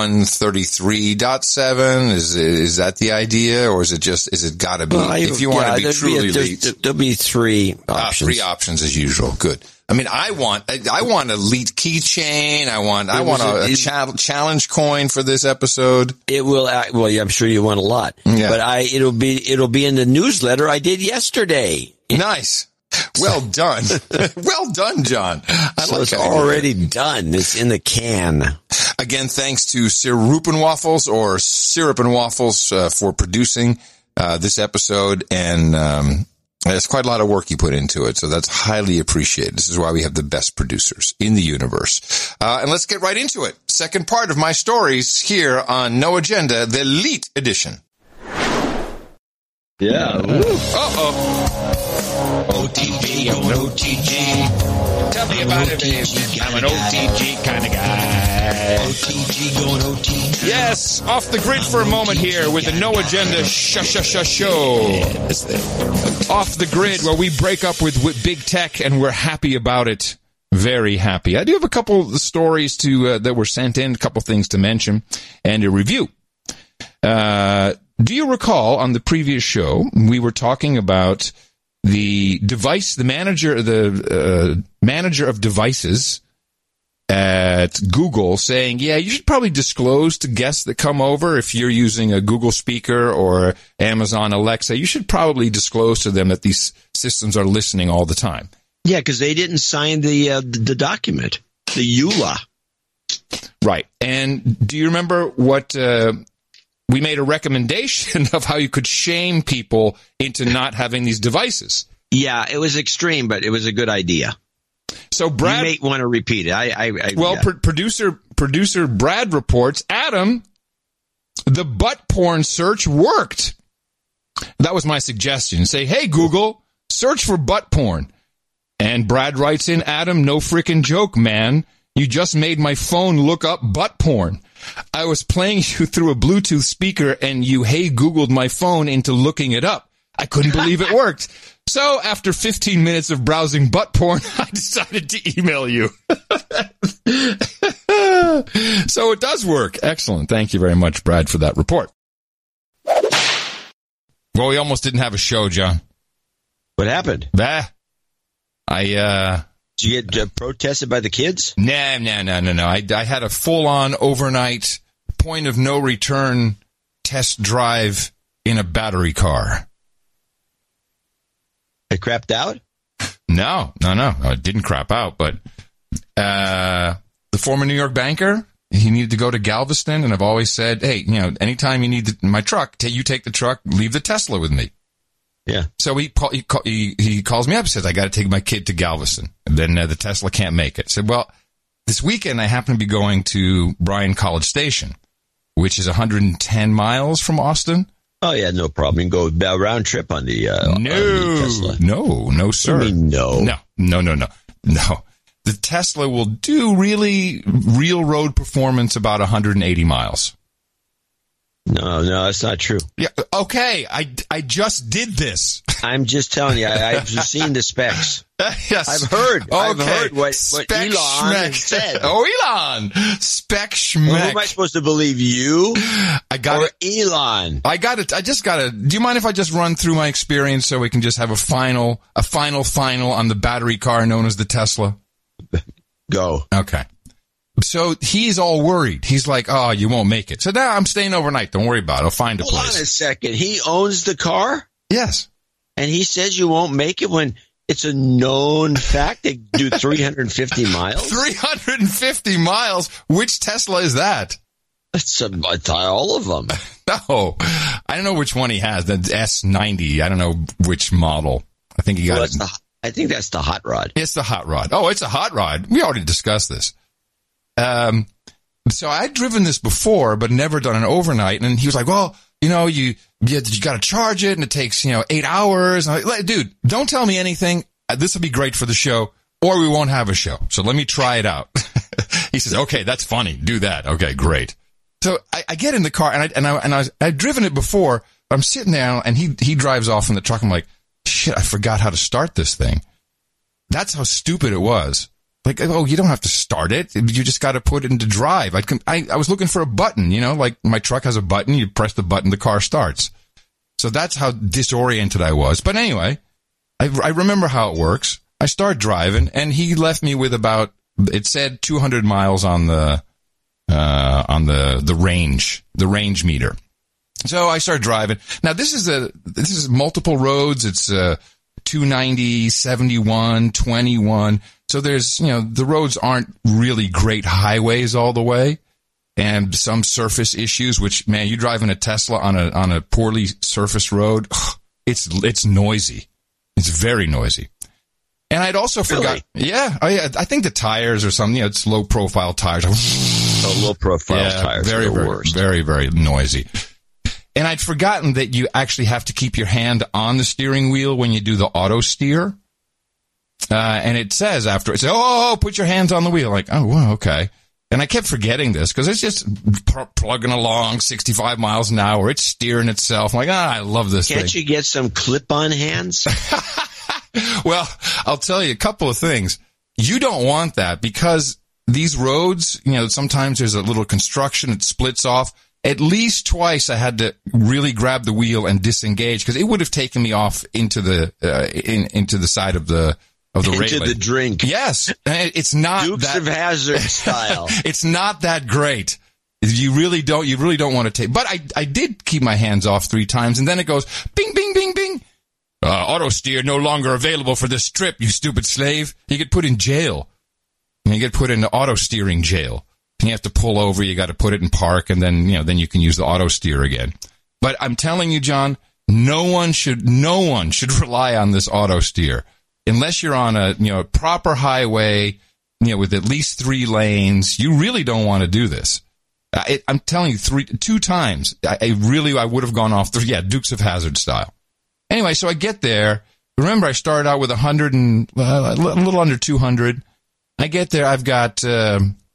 133.7? Is that the idea, or is it gotta be? If you want to be truly elite, there'll be 3 options. 3 options as usual. Good. I mean, I want a elite keychain. I want a challenge coin for this episode. It will. Well, yeah, I'm sure you want a lot. Yeah. But it'll be in the newsletter I did yesterday. Nice. Well done. Well done, John. It's already done. It's in the can. Again, thanks to Syrup and Waffles for producing this episode. And there's quite a lot of work you put into it, so that's highly appreciated. This is why we have the best producers in the universe. And let's get right into it. Second part of my stories here on No Agenda, the Elite Edition. Yeah. Uh-oh. OTG, I'm an OTG. Tell me about it, baby. I'm an OTG kind of guy. OTG going OTG. Yes, off the grid for a moment here with the No Agenda show. Off the grid, where we break up with big tech, and we're happy about it. Very happy. I do have a couple of stories that were sent in, a couple things to mention, and a review. Do you recall on the previous show we were talking about the manager of devices at Google saying, yeah, you should probably disclose to guests that come over if you're using a Google speaker or Amazon Alexa. You should probably disclose to them that these systems are listening all the time. Yeah, because they didn't sign the document, the EULA. Right. And do you remember what we made a recommendation of how you could shame people into not having these devices? Yeah, it was extreme, but it was a good idea. So Brad, you may want to repeat it. Producer Brad reports, Adam, the butt porn search worked. That was my suggestion. Say, hey, Google, search for butt porn. And Brad writes in, Adam, no frickin' joke, man. You just made my phone look up butt porn. I was playing you through a Bluetooth speaker and you Googled my phone into looking it up. I couldn't believe it worked. So after 15 minutes of browsing butt porn, I decided to email you. So it does work. Excellent. Thank you very much, Brad, for that report. Well, we almost didn't have a show, John. What happened? Did you get protested by the kids? No. I had a full-on overnight point of no return test drive in a battery car. It crapped out? No, it didn't crap out, but the former New York banker, he needed to go to Galveston, and I've always said, hey, anytime you need my truck, you take the truck, leave the Tesla with me. Yeah. So he calls me up and says, I got to take my kid to Galveston. And then the Tesla can't make it. I said, well, this weekend I happen to be going to Bryan College Station, which is 110 miles from Austin. Oh, yeah, no problem. You can go round trip on the Tesla. No, sir. You mean no? No. The Tesla will do real road performance about 180 miles. No, that's not true. Yeah, okay, I just did this. I'm just telling you, I've seen the specs. Yes. I've heard what Elon Elon said. Oh, Elon. Spec schmeck. Well, who am I supposed to believe, you or Elon? I just got to, do you mind if I just run through my experience so we can just have a final on the battery car known as the Tesla? Go. Okay. So he's all worried. He's like, oh, you won't make it. So now I'm staying overnight. Don't worry about it. I'll find a place. Hold on a second. He owns the car? Yes. And he says you won't make it when it's a known fact they do 350 miles? 350 miles? Which Tesla is that? It's all of them. No. I don't know which one he has. The S90. I don't know which model. I think he got it. I think that's the hot rod. It's the hot rod. Oh, it's a hot rod. We already discussed this. So I'd driven this before, but never done an overnight. And he was like, well, you got to charge it and it takes, 8 hours. And I'm like, dude, don't tell me anything. This will be great for the show or we won't have a show. So let me try it out. He says, okay, that's funny. Do that. Okay, great. So I get in the car and I'd driven it before. I'm sitting there and he drives off in the truck. I'm like, shit, I forgot how to start this thing. That's how stupid it was. Like, oh, you don't have to start it. You just got to put it into drive. I was looking for a button, like my truck has a button. You press the button, the car starts. So that's how disoriented I was. But anyway, I remember how it works. I start driving and he left me with it said 200 miles on the range meter. So I start driving. Now this is multiple roads. It's 290, 71, 21. So there's, the roads aren't really great highways all the way and some surface issues, which, man, you driving a Tesla on a poorly surfaced road, it's noisy. It's very noisy. And I'd also forgot. Yeah. I think the tires or something, it's low profile tires. Low profile tires. Very, are the very, worst. very, very noisy. And I'd forgotten that you actually have to keep your hand on the steering wheel when you do the auto steer. And it says after, put your hands on the wheel. Like, oh, well, okay. And I kept forgetting this because it's just plugging along 65 miles an hour. It's steering itself. I'm like, I love this thing. Can't you get some clip-on hands? Well, I'll tell you a couple of things. You don't want that because these roads, sometimes there's a little construction. It splits off. At least twice I had to really grab the wheel and disengage because it would have taken me off into the side of the railing. Into the drink. Yes. It's not Dukes of Hazzard style. It's not that great. You really don't want to take, but I did keep my hands off 3 times and then it goes bing, bing, bing, bing. Auto steer no longer available for this trip, you stupid slave. You get put in jail. You get put into auto steering jail. You have to pull over, you got to put it in park, and then, then you can use the auto steer again. But I'm telling you, John, no one should rely on this auto steer. Unless you're on a, proper highway, with at least 3 lanes, you really don't want to do this. I'm telling you, 2 times, I would have gone off Dukes of Hazzard style. Anyway, so I get there, Remember, I started out with 100 and a little under 200. I get there, I've got I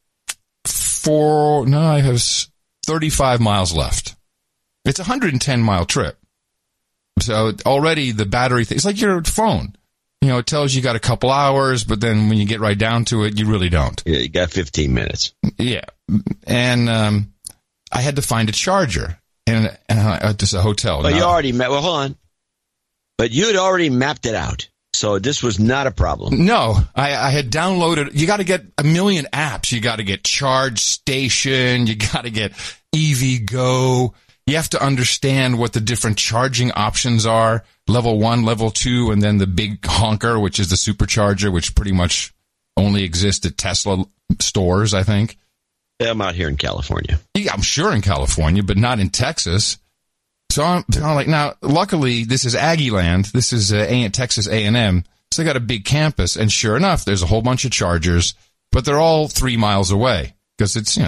have 35 miles left. It's a 110-mile trip. So already the battery thing, it's like your phone. You know, it tells you got a couple hours, but then when you get right down to it, you really don't. Yeah, you got 15 minutes. Yeah. And I had to find a charger and just a hotel. Well, you already hold on. But you had already mapped it out. So this was not a problem. No, I had downloaded. You got to get a million apps. You got to get Charge Station. You got to get EV Go. You have to understand what the different charging options are. Level 1, level 2, and then the big honker, which is the supercharger, which pretty much only exists at Tesla stores, I think. Yeah, I'm out here in California. Yeah, I'm sure in California, but not in Texas. So I'm like, now, luckily, this is Aggie land. This is Texas A&M. So they got a big campus. And sure enough, there's a whole bunch of chargers, but they're all 3 miles away because it's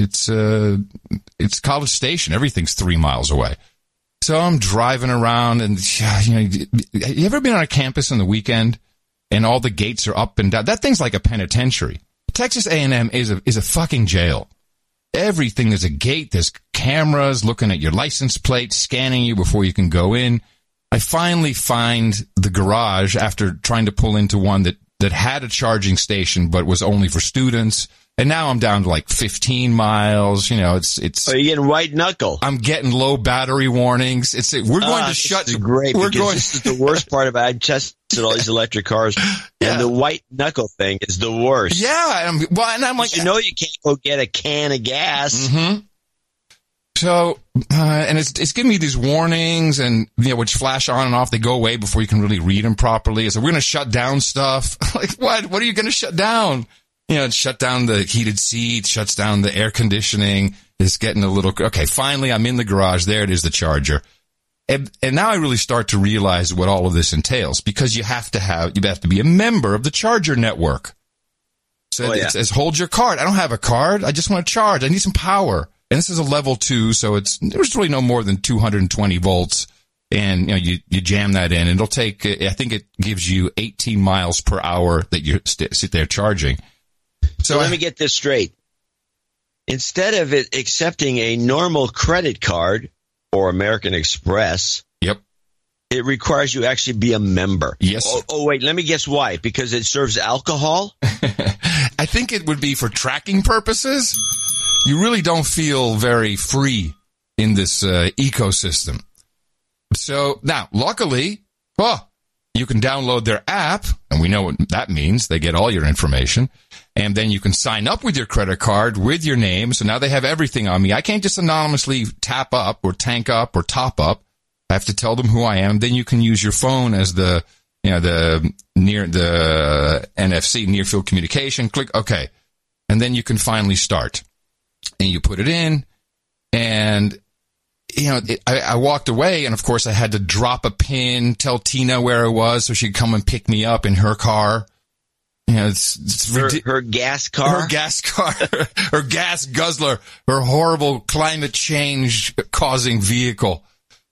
College Station. Everything's 3 miles away. So I'm driving around and, you ever been on a campus on the weekend and all the gates are up and down? That thing's like a penitentiary. Texas A&M is a fucking jail. Everything is a gate. There's cameras looking at your license plate, scanning you before you can go in. I finally find the garage after trying to pull into one that had a charging station but was only for students. And now I'm down to like 15 miles. It's. Oh, you're getting white knuckle. I'm getting low battery warnings. We're going to shut. This is great. This is the worst part about it. I tested all these electric cars, and the white knuckle thing is the worst. Yeah, and I'm like, you can't go get a can of gas. Mm-hmm. So, and it's giving me these warnings, and which flash on and off. They go away before you can really read them properly. So we're going to shut down stuff. Like what? What are you going to shut down? It shut down the heated seats, shuts down the air conditioning. It's getting a little, okay, finally I'm in the garage. There it is, the charger. And now I really start to realize what all of this entails because you have to be a member of the charger network. So it says, hold your card. I don't have a card. I just want to charge. I need some power. And this is a level 2, so there's really no more than 220 volts. And, you jam that in and it'll take, I think it gives you 18 miles per hour that you sit there charging. So let me get this straight. Instead of it accepting a normal credit card or American Express, it requires you actually be a member. Yes. Oh, wait, let me guess why. Because it serves alcohol? I think it would be for tracking purposes. You really don't feel very free in this ecosystem. So now, luckily, you can download their app, and we know what that means. They get all your information. And then you can sign up with your credit card with your name. So now they have everything on me. I can't just anonymously tap up or tank up or top up. I have to tell them who I am. Then you can use your phone as the NFC, near field communication. Click OK. And then you can finally start. And you put it in. And, I walked away. And, of course, I had to drop a pin, tell Tina where I was so she'd come and pick me up in her car. It's her gas car? Her gas car. Her gas guzzler. Her horrible climate change causing vehicle.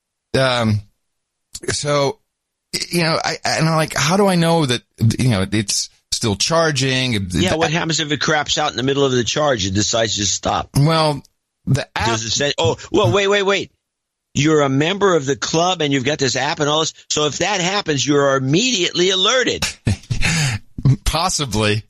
So, I'm like, how do I know that, it's still charging? Yeah, what happens if it craps out in the middle of the charge? It decides to stop. Well, the app. Does it say, wait. You're a member of the club and you've got this app and all this. So if that happens, you're immediately alerted. Possibly.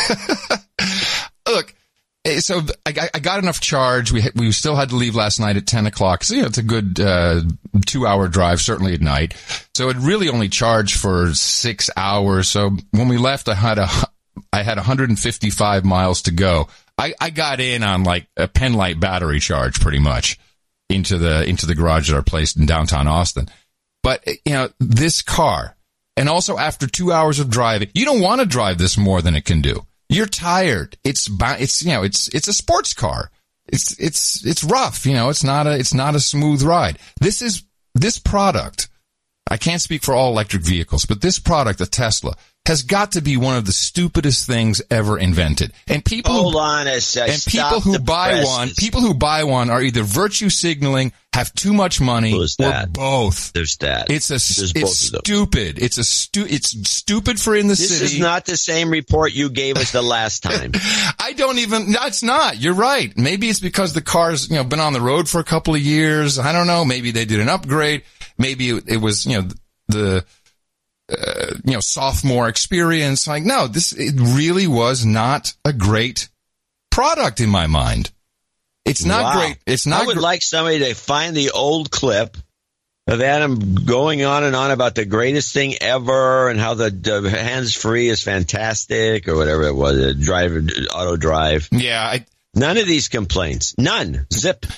Look, so I got enough charge. We still had to leave last night at 10 o'clock. So, it's a good 2-hour drive, certainly at night. So it really only charged for 6 hours. So when we left, I had 155 miles to go. I got in on like a Penlight battery charge pretty much into the garage at our place in downtown Austin. But, this car, and also after 2 hours of driving, you don't want to drive this more than it can do. You're tired. It's a sports car. It's rough. It's not a smooth ride. This product I can't speak for all electric vehicles, but this product, the Tesla, has got to be one of the stupidest things ever invented. And people Hold on a second. And people who buy one are either virtue signaling, have too much money, or both. There's that. It's stupid. It's stupid for in the city. This is not the same report you gave us the last time. No, it's not. You're right. Maybe it's because the car's, been on the road for a couple of years. I don't know. Maybe they did an upgrade. Maybe it was, the sophomore experience. Like, no, it really was not a great product in my mind. It's not great. It's not. I would like somebody to find the old clip of Adam going on and on about the greatest thing ever and how the hands-free is fantastic or whatever it was, auto drive. Yeah. None of these complaints. None. Zip.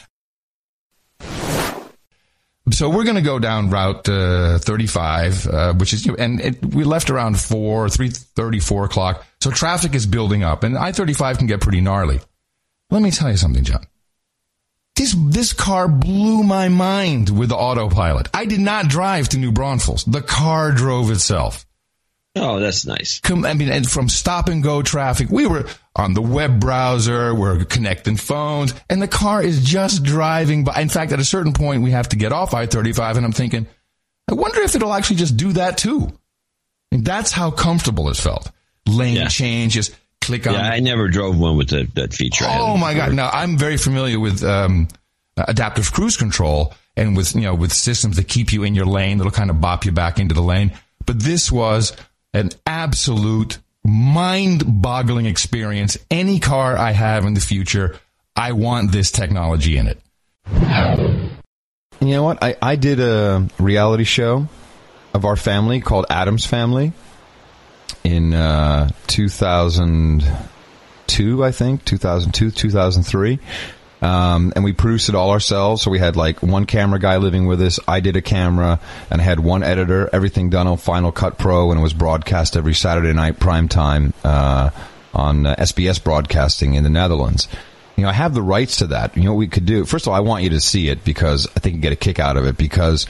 So we're going to go down Route 35, which is, we left around 3:30, 4 o'clock. So traffic is building up, and I-35 can get pretty gnarly. Let me tell you something, John. This car blew my mind with the autopilot. I did not drive to New Braunfels. The car drove itself. Oh, that's nice. And from stop and go traffic, we were on the web browser, we're connecting phones, and the car is just driving by. In fact, at a certain point, we have to get off I-35, and I'm thinking, I wonder if it'll actually just do that too. And that's how comfortable it felt. Lane changes, click on. Yeah, I never drove one with that feature. Oh my God! Now I'm very familiar with adaptive cruise control and with systems that keep you in your lane, that'll kind of bop you back into the lane. But this was an absolute mind-boggling experience. Any car I have in the future, I want this technology in it. You know what? I did a reality show of our family called Addams Family in 2002, I think, 2002, 2003. And we produced it all ourselves. So we had like one camera guy living with us. I did a camera, and I had one editor, everything done on Final Cut Pro, and it was broadcast every Saturday night prime time on SBS Broadcasting in the Netherlands. I have the rights to that. You know what we could do? First of all, I want you to see it because I think you get a kick out of it because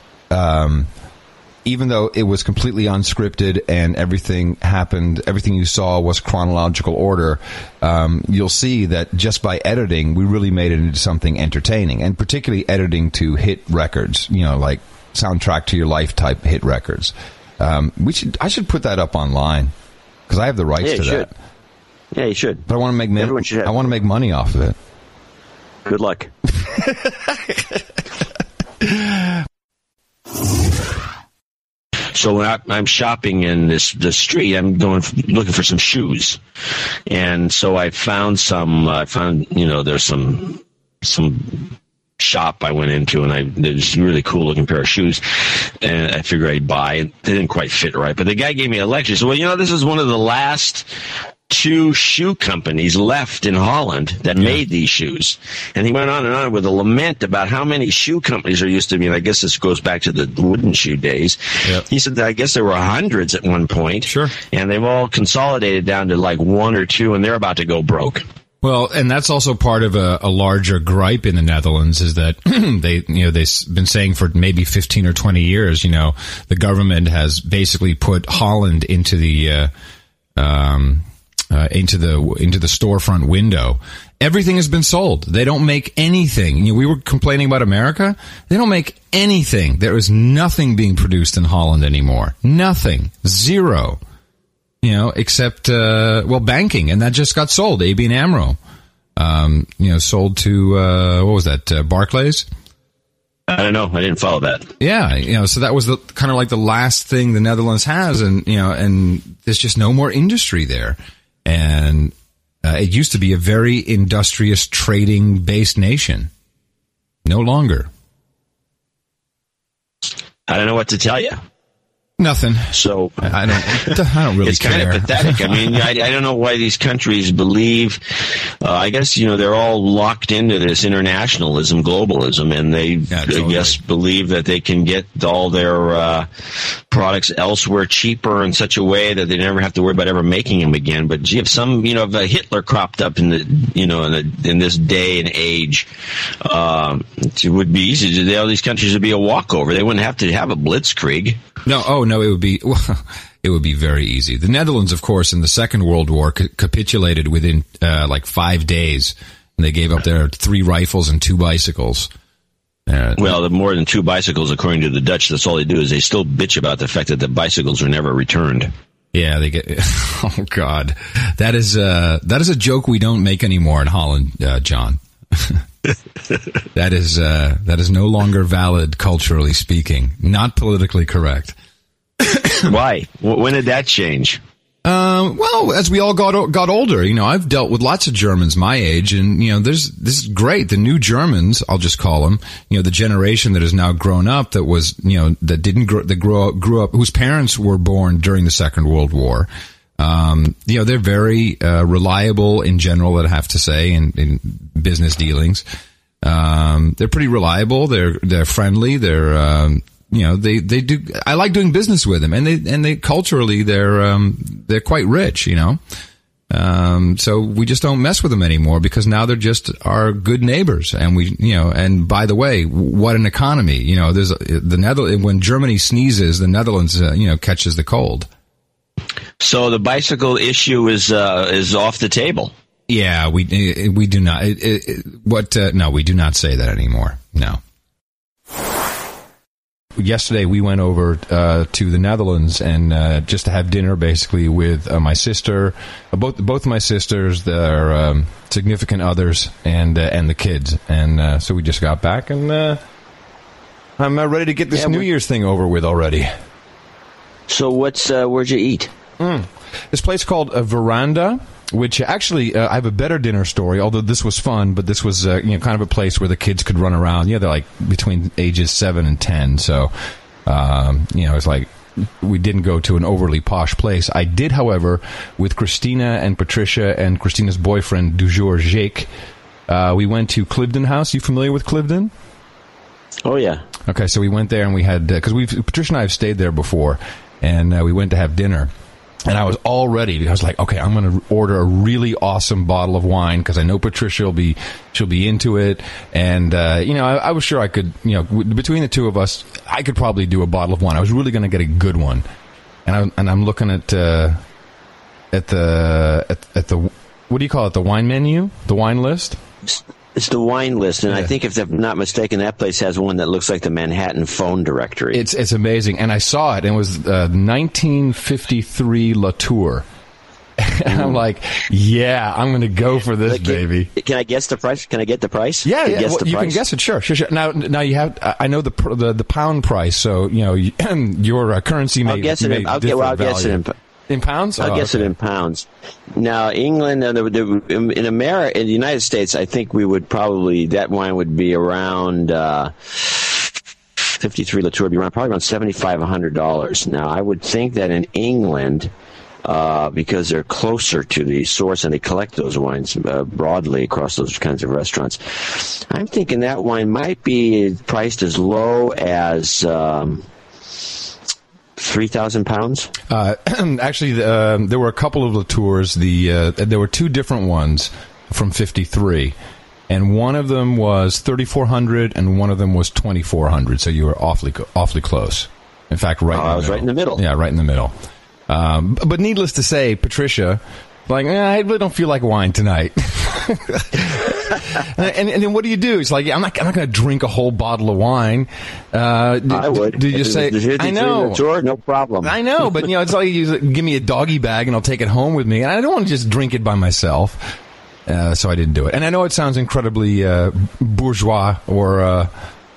even though it was completely unscripted and everything happened, everything you saw was chronological order, you'll see that just by editing, we really made it into something entertaining, and particularly editing to hit records, like Soundtrack to Your Life type hit records. I should put that up online because I have the rights to that. Yeah, you should. But I want to make money off of it. Good luck. So when I'm shopping in the street, I'm looking for some shoes, and so I found there's some shop I went into, and there's a really cool looking pair of shoes, and I figured I'd buy it. They didn't quite fit right, but the guy gave me a lecture. So, this is one of the last 2 shoe companies left in Holland that made these shoes. And he went on and on with a lament about how many shoe companies there used to be. And I guess this goes back to the wooden shoe days. Yep. He said that I guess there were hundreds at one point. Sure. And they've all consolidated down to like 1 or 2, and they're about to go broke. Well, and that's also part of a larger gripe in the Netherlands is that they've been saying for maybe 15 or 20 years, the government has basically put Holland into the storefront window. Everything has been sold. They don't make anything. We were complaining about America. They don't make anything. There is nothing being produced in Holland anymore. Nothing. Zero. Except banking, and that just got sold. ABN AMRO, sold to what was that? Barclays. I don't know. I didn't follow that. Yeah, so that was kind of like the last thing the Netherlands has, and there's just no more industry there. And it used to be a very industrious, trading-based nation. No longer. I don't know what to tell you. Nothing. So I don't really it's care. It's kind of pathetic. I mean, I don't know why these countries believe. I guess they're all locked into this internationalism, globalism, and they I guess believe that they can get all their products elsewhere cheaper in such a way that they never have to worry about ever making them again. But gee, if if a Hitler cropped up in in this day and age, it would be easy. All these countries would be a walkover. They wouldn't have to have a blitzkrieg. No, it would be very easy. The Netherlands, of course, in the Second World War capitulated within 5 days, and they gave up their 3 rifles and 2 bicycles. Well, more than 2 bicycles, according to the Dutch, that's all they do is they still bitch about the fact that the bicycles are never returned. Yeah, they get. Oh God, that is a joke we don't make anymore in Holland, John. That is no longer valid culturally speaking. Not politically correct. Why? When did that change? Well, as we all got older, I've dealt with lots of Germans my age, and this is great. The new Germans, I'll just call them, the generation that has now grown up, that was, that grew up, whose parents were born during the Second World War. They're very reliable in general, I have to say, in business dealings. They're pretty reliable. They're friendly. They're they do. I like doing business with them, and they culturally they're quite rich. So we just don't mess with them anymore because now they're just our good neighbors, and and by the way, what an economy! There's the Netherlands. When Germany sneezes, the Netherlands catches the cold. So the bicycle issue is off the table. Yeah, we do not. No, we do not say that anymore. No. Yesterday we went over to the Netherlands and just to have dinner, basically, with my sister, both my sisters, their significant others, and the kids. And so we just got back, and I'm ready to get this New Year's thing over with already. So where'd you eat? This place called Veranda, which actually I have a better dinner story, although this was fun, but this was kind of a place where the kids could run around. They're like between ages 7 and 10, so it's like we didn't go to an overly posh place. I did, however, with Christina and Patricia and Christina's boyfriend du jour, Jake, we went to Cliveden House. You familiar with Cliveden? Oh yeah. Okay, so we went there and we had because Patricia and I have stayed there before, and we went to have dinner. And I was all ready. I was like, okay, I'm going to order a really awesome bottle of wine because I know Patricia she'll be into it. And, I was sure I could, between the two of us, I could probably do a bottle of wine. I was really going to get a good one. And I'm looking at the, what do you call it? The wine menu? The wine list? It's the wine list, and I think, if I'm not mistaken, that place has one that looks like the Manhattan phone directory. It's amazing, and I saw it, and it was 1953 Latour. And I'm like, yeah, I'm going to go for this, baby. Can I guess the price? Can I get the price? Yeah, you can guess it. Sure. Now you have. I know the pound price, so your currency may. I'll guess it. I'll guess it in. In pounds? I'll guess it in pounds. Now, England, in America, in the United States, I think that wine would be around 53 Latour would be probably around $7,500. Now, I would think that in England, because they're closer to the source and they collect those wines broadly across those kinds of restaurants, I'm thinking that wine might be priced as low as 3,000 pounds? Actually, there were a couple of Latours. There were 2 different ones from 53, and one of them was 3,400, and one of them was 2,400. So you were awfully close. In fact, I was right in the middle. Yeah, right in the middle. But needless to say, Patricia, I really don't feel like wine tonight. and then what do you do? It's like, I'm not going to drink a whole bottle of wine. I would. Do you say? I know. Sure, no problem. I know, but it's like you give me a doggy bag and I'll take it home with me, and I don't want to just drink it by myself. So I didn't do it. And I know it sounds incredibly bourgeois or.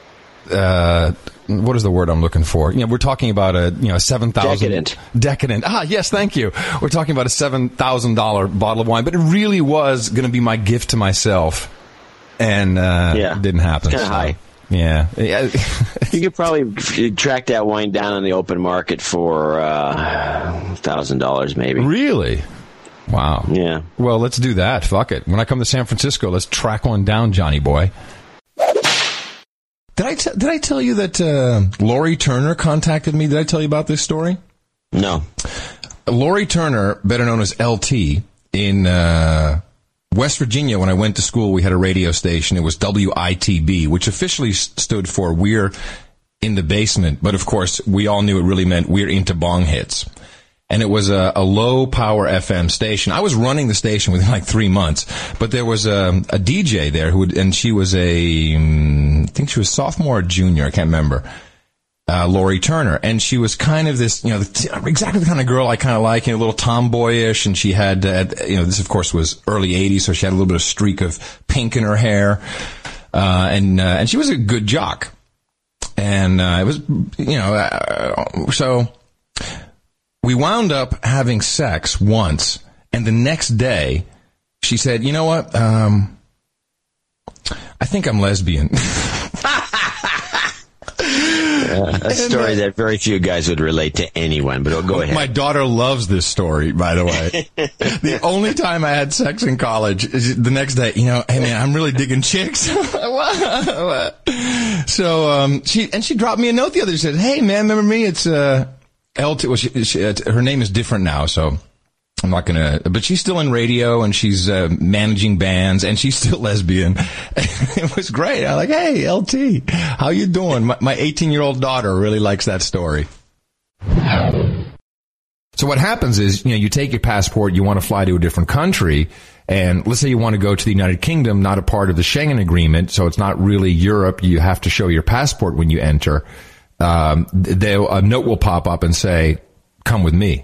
What is the word I'm looking for? We're talking about a 7,000 decadent. Ah, yes, thank you. We're talking about a $7,000 bottle of wine, but it really was going to be my gift to myself, and it didn't happen. It's kind of high. Yeah. You could probably track that wine down on the open market for $1,000 maybe. Really? Wow. Yeah. Well, let's do that. Fuck it. When I come to San Francisco, let's track one down, Johnny boy. Did I tell you that Lori Turner contacted me? Did I tell you about this story? No. Lori Turner, better known as LT, in West Virginia, when I went to school, we had a radio station. It was WITB, which officially stood for We're in the Basement. But, of course, we all knew it really meant We're into Bong Hits. And it was a low-power FM station. I was running the station within like 3 months. But there was a DJ there, and she was I think she was sophomore or junior, I can't remember. Lori Turner, and she was kind of this, exactly the kind of girl I kind of like, a little tomboyish, and she had, this of course was early 80s, so she had a little bit of streak of pink in her hair, and she was a good jock, and it was, so we wound up having sex once, and the next day she said, you know what, I think I'm lesbian. A story that very few guys would relate to anyone, but go ahead. My daughter loves this story, by the way. The only time I had sex in college is the next day, hey man, I'm really digging chicks. So, she dropped me a note the other day. She said, hey man, remember me? It's, LT. Well, her name is different now, so I'm not gonna, but she's still in radio and she's managing bands and she's still lesbian. It was great. I'm like, hey, LT, how you doing? My 18-year-old daughter really likes that story. So what happens is, you take your passport, you want to fly to a different country, and let's say you want to go to the United Kingdom, not a part of the Schengen Agreement, so it's not really Europe. You have to show your passport when you enter. A note will pop up and say, come with me.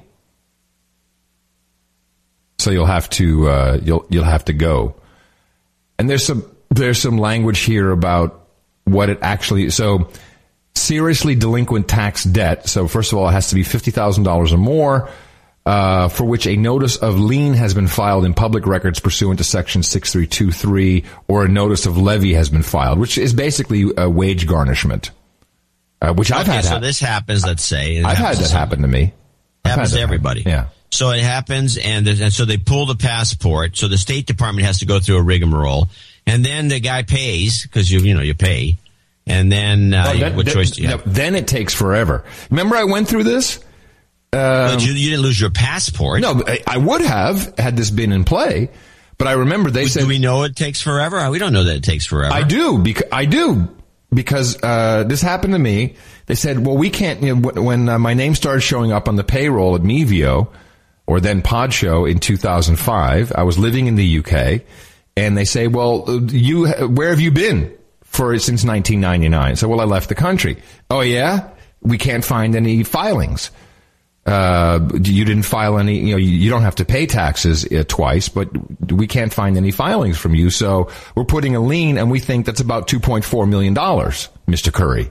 So you'll have to you'll have to go, and there's some language here about what it actually. So seriously delinquent tax debt. So first of all, it has to be $50,000 or more, for which a notice of lien has been filed in public records pursuant to Section 6323, or a notice of levy has been filed, which is basically a wage garnishment. Which I've had. So this happens. Let's say I've had that happen to me. Happens to everybody. Yeah. So it happens, and so they pull the passport. So the State Department has to go through a rigmarole, and then the guy pays because you pay, and then what choice do you have? Then it takes forever. Remember, I went through this. But you didn't lose your passport. No, I would have had this been in play. But I remember they said, "Do we know it takes forever? We don't know that it takes forever." I do because this happened to me. They said, "Well, we can't." When my name started showing up on the payroll at Mevio, or then Pod Show in 2005, I was living in the UK, and they say, "Well, where have you been since 1999?" So, well, I left the country. Oh yeah, we can't find any filings. You didn't file any. You don't have to pay taxes twice, but we can't find any filings from you. So we're putting a lien, and we think that's about $2.4 million, Mr. Curry.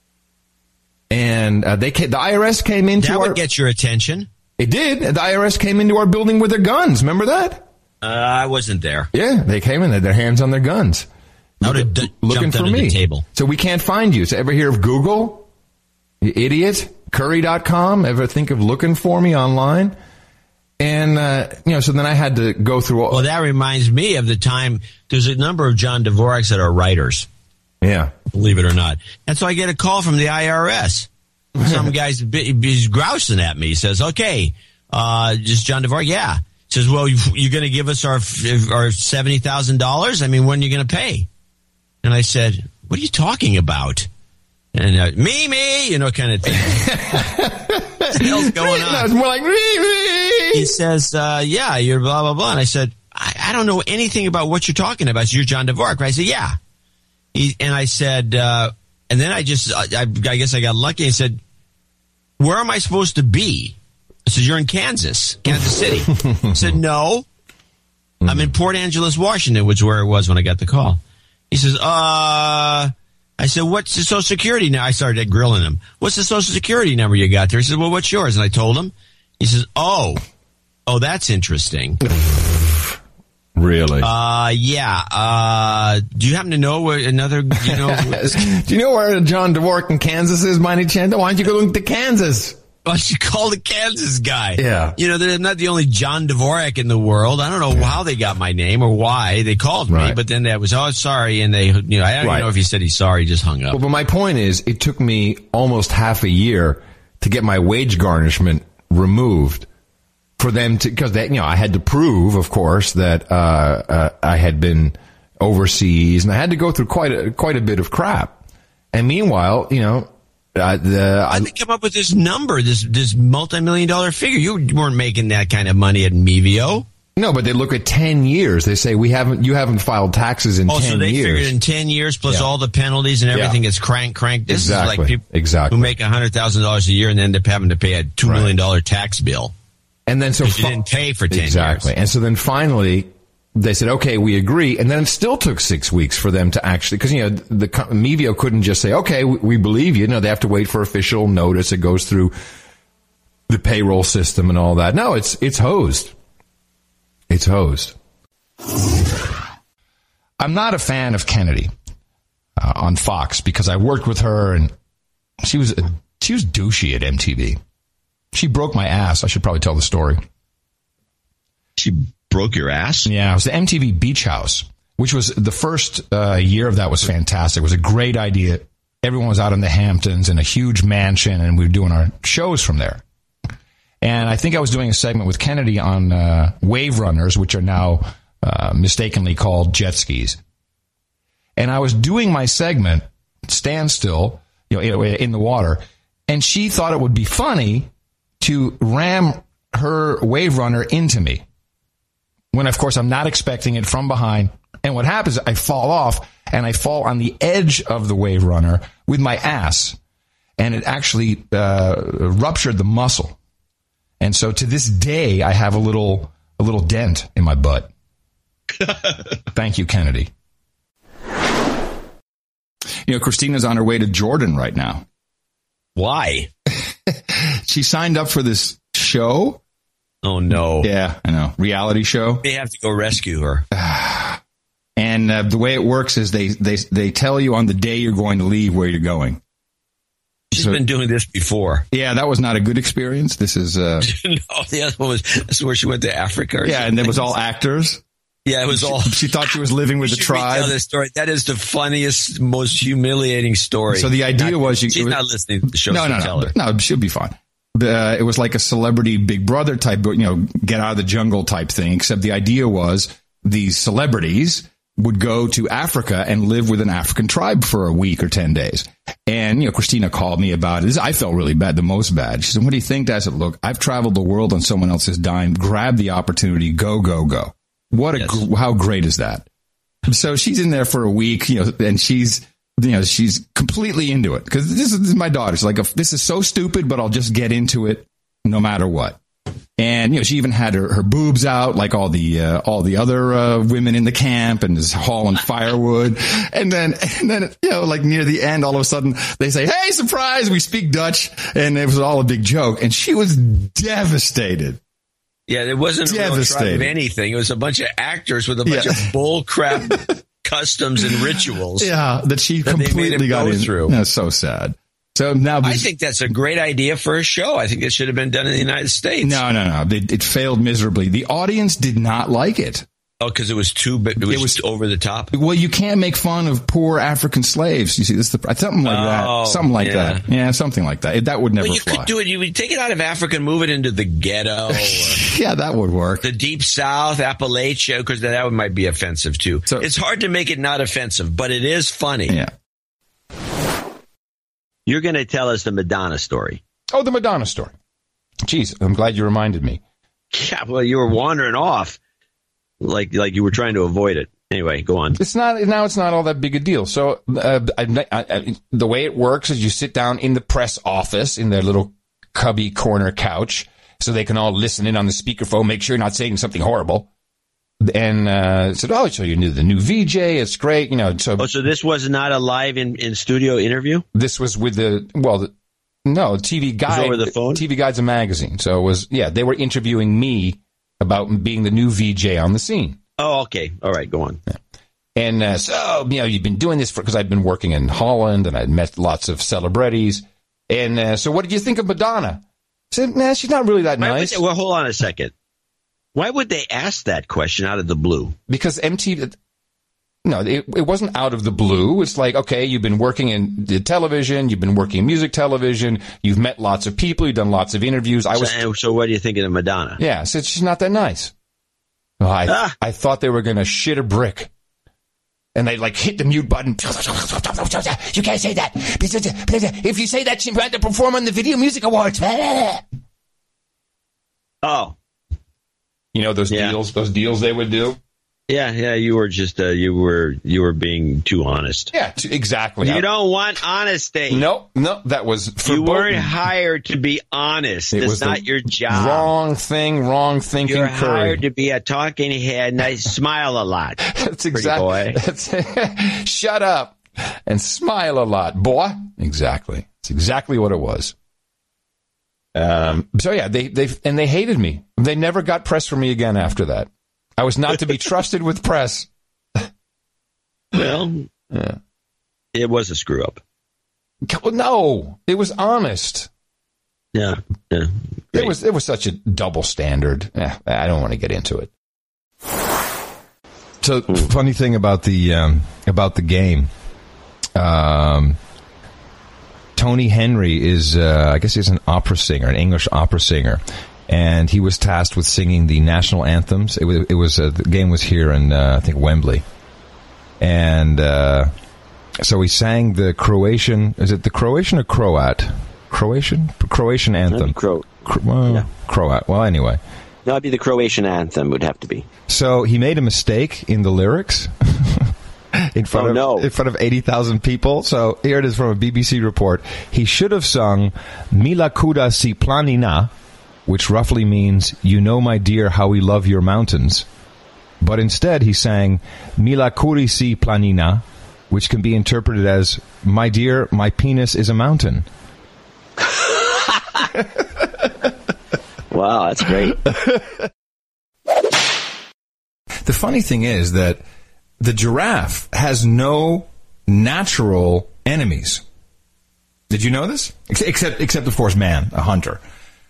And the IRS came into that would get your attention. It did. The IRS came into our building with their guns. Remember that? I wasn't there. Yeah, they came in. They had their hands on their guns. Looking for me. The table. So we can't find you. So ever hear of Google? You idiot. Curry.com. Ever think of looking for me online? And, so then I had to go through all. Well, that reminds me of the time. There's a number of John Dvoraks that are writers. Yeah. Believe it or not. And so I get a call from the IRS. Some guy's he's grousing at me. He says, okay, just John Dvorak? Yeah. He says, well, you're going to give us our $70,000? I mean, when are you going to pay? And I said, what are you talking about? And me, kind of thing. What the hell's going on? It's more like me. He says, yeah, you're blah, blah, blah. And I said, I don't know anything about what you're talking about. So you're John Dvorak, right? I said, yeah. And I said, and then I guess I got lucky. I said, where am I supposed to be? I said, you're in Kansas City. I said, no, I'm in Port Angeles, Washington, which is where it was when I got the call. He says, I said, what's the Social Security now? I started grilling him. What's the Social Security number you got there? He said, well, what's yours? And I told him. He says, oh, that's interesting. Really? Yeah. Do you happen to know where another, Do you know where John Dvorak in Kansas is, by any chance? Why don't you go to Kansas? Why don't you call the Kansas guy? Yeah. They're not the only John Dvorak in the world. I don't know how they got my name or why they called me, but then that was, sorry. And they, I don't even know if he said he's sorry, he just hung up. Well, but my point is, it took me almost half a year to get my wage garnishment removed for them to, because I had to prove, of course, that I had been overseas, and I had to go through quite a bit of crap. And meanwhile, how did they come up with this number, this multi-million-dollar figure? You weren't making that kind of money at Mevio. No, but they look at 10 years. They say you haven't filed taxes in 10 years. Oh, so they figured in 10 years plus all the penalties and everything is cranked. This is like people who make $100,000 a year and end up having to pay a $2 million tax bill. And then you didn't pay for 10 years. Exactly. And so then finally they said, okay, we agree. And then it still took 6 weeks for them to actually, because, the Mevio couldn't just say, okay, we believe you. No, they have to wait for official notice. It goes through the payroll system and all that. No, it's hosed. It's hosed. I'm not a fan of Kennedy on Fox because I worked with her and she was douchey at MTV. She broke my ass. I should probably tell the story. She broke your ass? Yeah, it was the MTV Beach House, which was the first year of that was fantastic. It was a great idea. Everyone was out in the Hamptons in a huge mansion, and we were doing our shows from there. And I think I was doing a segment with Kennedy on wave runners, which are now mistakenly called jet skis. And I was doing my segment, standstill, in the water, and she thought it would be funny to ram her wave runner into me. When, of course, I'm not expecting it from behind. And what happens, I fall off, and I fall on the edge of the wave runner with my ass. And it actually ruptured the muscle. And so to this day, I have a little dent in my butt. Thank you, Kennedy. Christina's on her way to Jordan right now. Why? She signed up for this show. Oh, no. Yeah, I know. Reality show. They have to go rescue her. And the way it works is they tell you on the day you're going to leave where you're going. She's been doing this before. Yeah, that was not a good experience. This is... No, the other one was where she went to Africa. And it was all actors. Yeah, it was all... She thought she was living with the tribe. Tell this story. That is the funniest, most humiliating story. So the idea was... She's not listening to the show. No, she'll be fine. It was like a celebrity Big Brother type, get out of the jungle type thing, except the idea was these celebrities would go to Africa and live with an African tribe for a week or 10 days. And, Christina called me about it. I felt really bad, the most bad. She said, what do you think? I said, look, I've traveled the world on someone else's dime. Grab the opportunity. Go, go, go. How great is that? So she's in there for a week, and she's completely into it. Because this is my daughter. She's like, this is so stupid, but I'll just get into it no matter what. And, she even had her boobs out like all the other women in the camp and is hauling firewood. And then, like near the end, all of a sudden they say, hey, surprise, we speak Dutch. And it was all a big joke. And she was devastated. Yeah, there wasn't a real tribe of anything. It was a bunch of actors with a bunch of bull crap customs and rituals. Yeah, that she completely got through. That's so sad. So now I think that's a great idea for a show. I think it should have been done in the United States. No. It failed miserably. The audience did not like it. Oh, because it was it was over the top. Well, you can't make fun of poor African slaves. You see, this something like that. Something like that. Yeah, something like that. That would never fly. You could do it. You would take it out of Africa and move it into the ghetto. Yeah, that would work. The Deep South, Appalachia, because that might be offensive too. So, it's hard to make it not offensive, but it is funny. Yeah. You're going to tell us the Madonna story. Oh, the Madonna story. Jeez, I'm glad you reminded me. Yeah, well, you were wandering off like you were trying to avoid it. Anyway, go on. It's not all that big a deal. So the way it works is you sit down in the press office in their little cubby corner couch so they can all listen in on the speakerphone, make sure you're not saying something horrible. And said, oh, so you knew the new VJ. It's great, So this was not a live in studio interview? This was with TV Guide. Over the phone? TV Guide's a magazine. So it was, they were interviewing me about being the new VJ on the scene. Oh, okay. All right, go on. Yeah. And so, you've been doing this because I've been working in Holland and I'd met lots of celebrities. And so what did you think of Madonna? I said, nah, she's not really that nice. Well, hold on a second. Why would they ask that question out of the blue? Because MTV... No, it wasn't out of the blue. It's like, okay, you've been working in the television, you've been working in music television, you've met lots of people, you've done lots of interviews. So what are you thinking of Madonna? Yeah, I said she's not that nice. Well, I thought they were going to shit a brick. And they hit the mute button. You can't say that. If you say that, she had to perform on the Video Music Awards. Oh. Those deals they would do? Yeah, you were just you were being too honest. Yeah, exactly. You don't want honesty. No, that was forbidden. You weren't hired to be honest. That's not your job. Wrong thinking. You're hired to be a talking head and I smile a lot. That's exactly. Shut up and smile a lot, boy. Exactly. It's exactly what it was. So yeah, they hated me. They never got press for me again after that. I was not to be trusted with press. Well, yeah. It was a screw up. No, it was honest. Yeah. It was such a double standard. I don't want to get into it. So, funny thing about the game. Tony Henry is, I guess he's an opera singer, an English opera singer. And he was tasked with singing the national anthems. It was the game was here in I think Wembley, and so he sang the Croatian. Is it the Croatian or Croat? Croatian anthem. Croat. Well, anyway. No, it'd be the Croatian anthem. Would have to be. So he made a mistake in the lyrics in front of 80,000 people. So here it is from a BBC report. He should have sung "Mila kuda si planina," which roughly means, "You know, my dear, how we love your mountains." But instead, he sang "Mila kuri si planina," which can be interpreted as, "My dear, my penis is a mountain." Wow, that's great. The funny thing is that the giraffe has no natural enemies. Did you know this? Except of course, man, a hunter.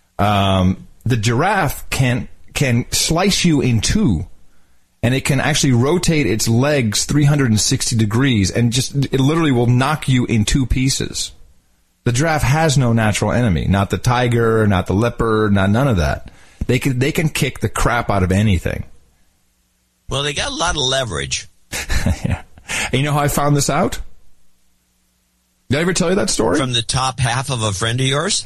The giraffe can slice you in two, and it can actually rotate its legs 360 degrees, and it literally will knock you in two pieces. The giraffe has no natural enemy, not the tiger, not the leopard, none of that. They can kick the crap out of anything. Well, they got a lot of leverage. Yeah. And you know how I found this out? Did I ever tell you that story? From the top half of a friend of yours?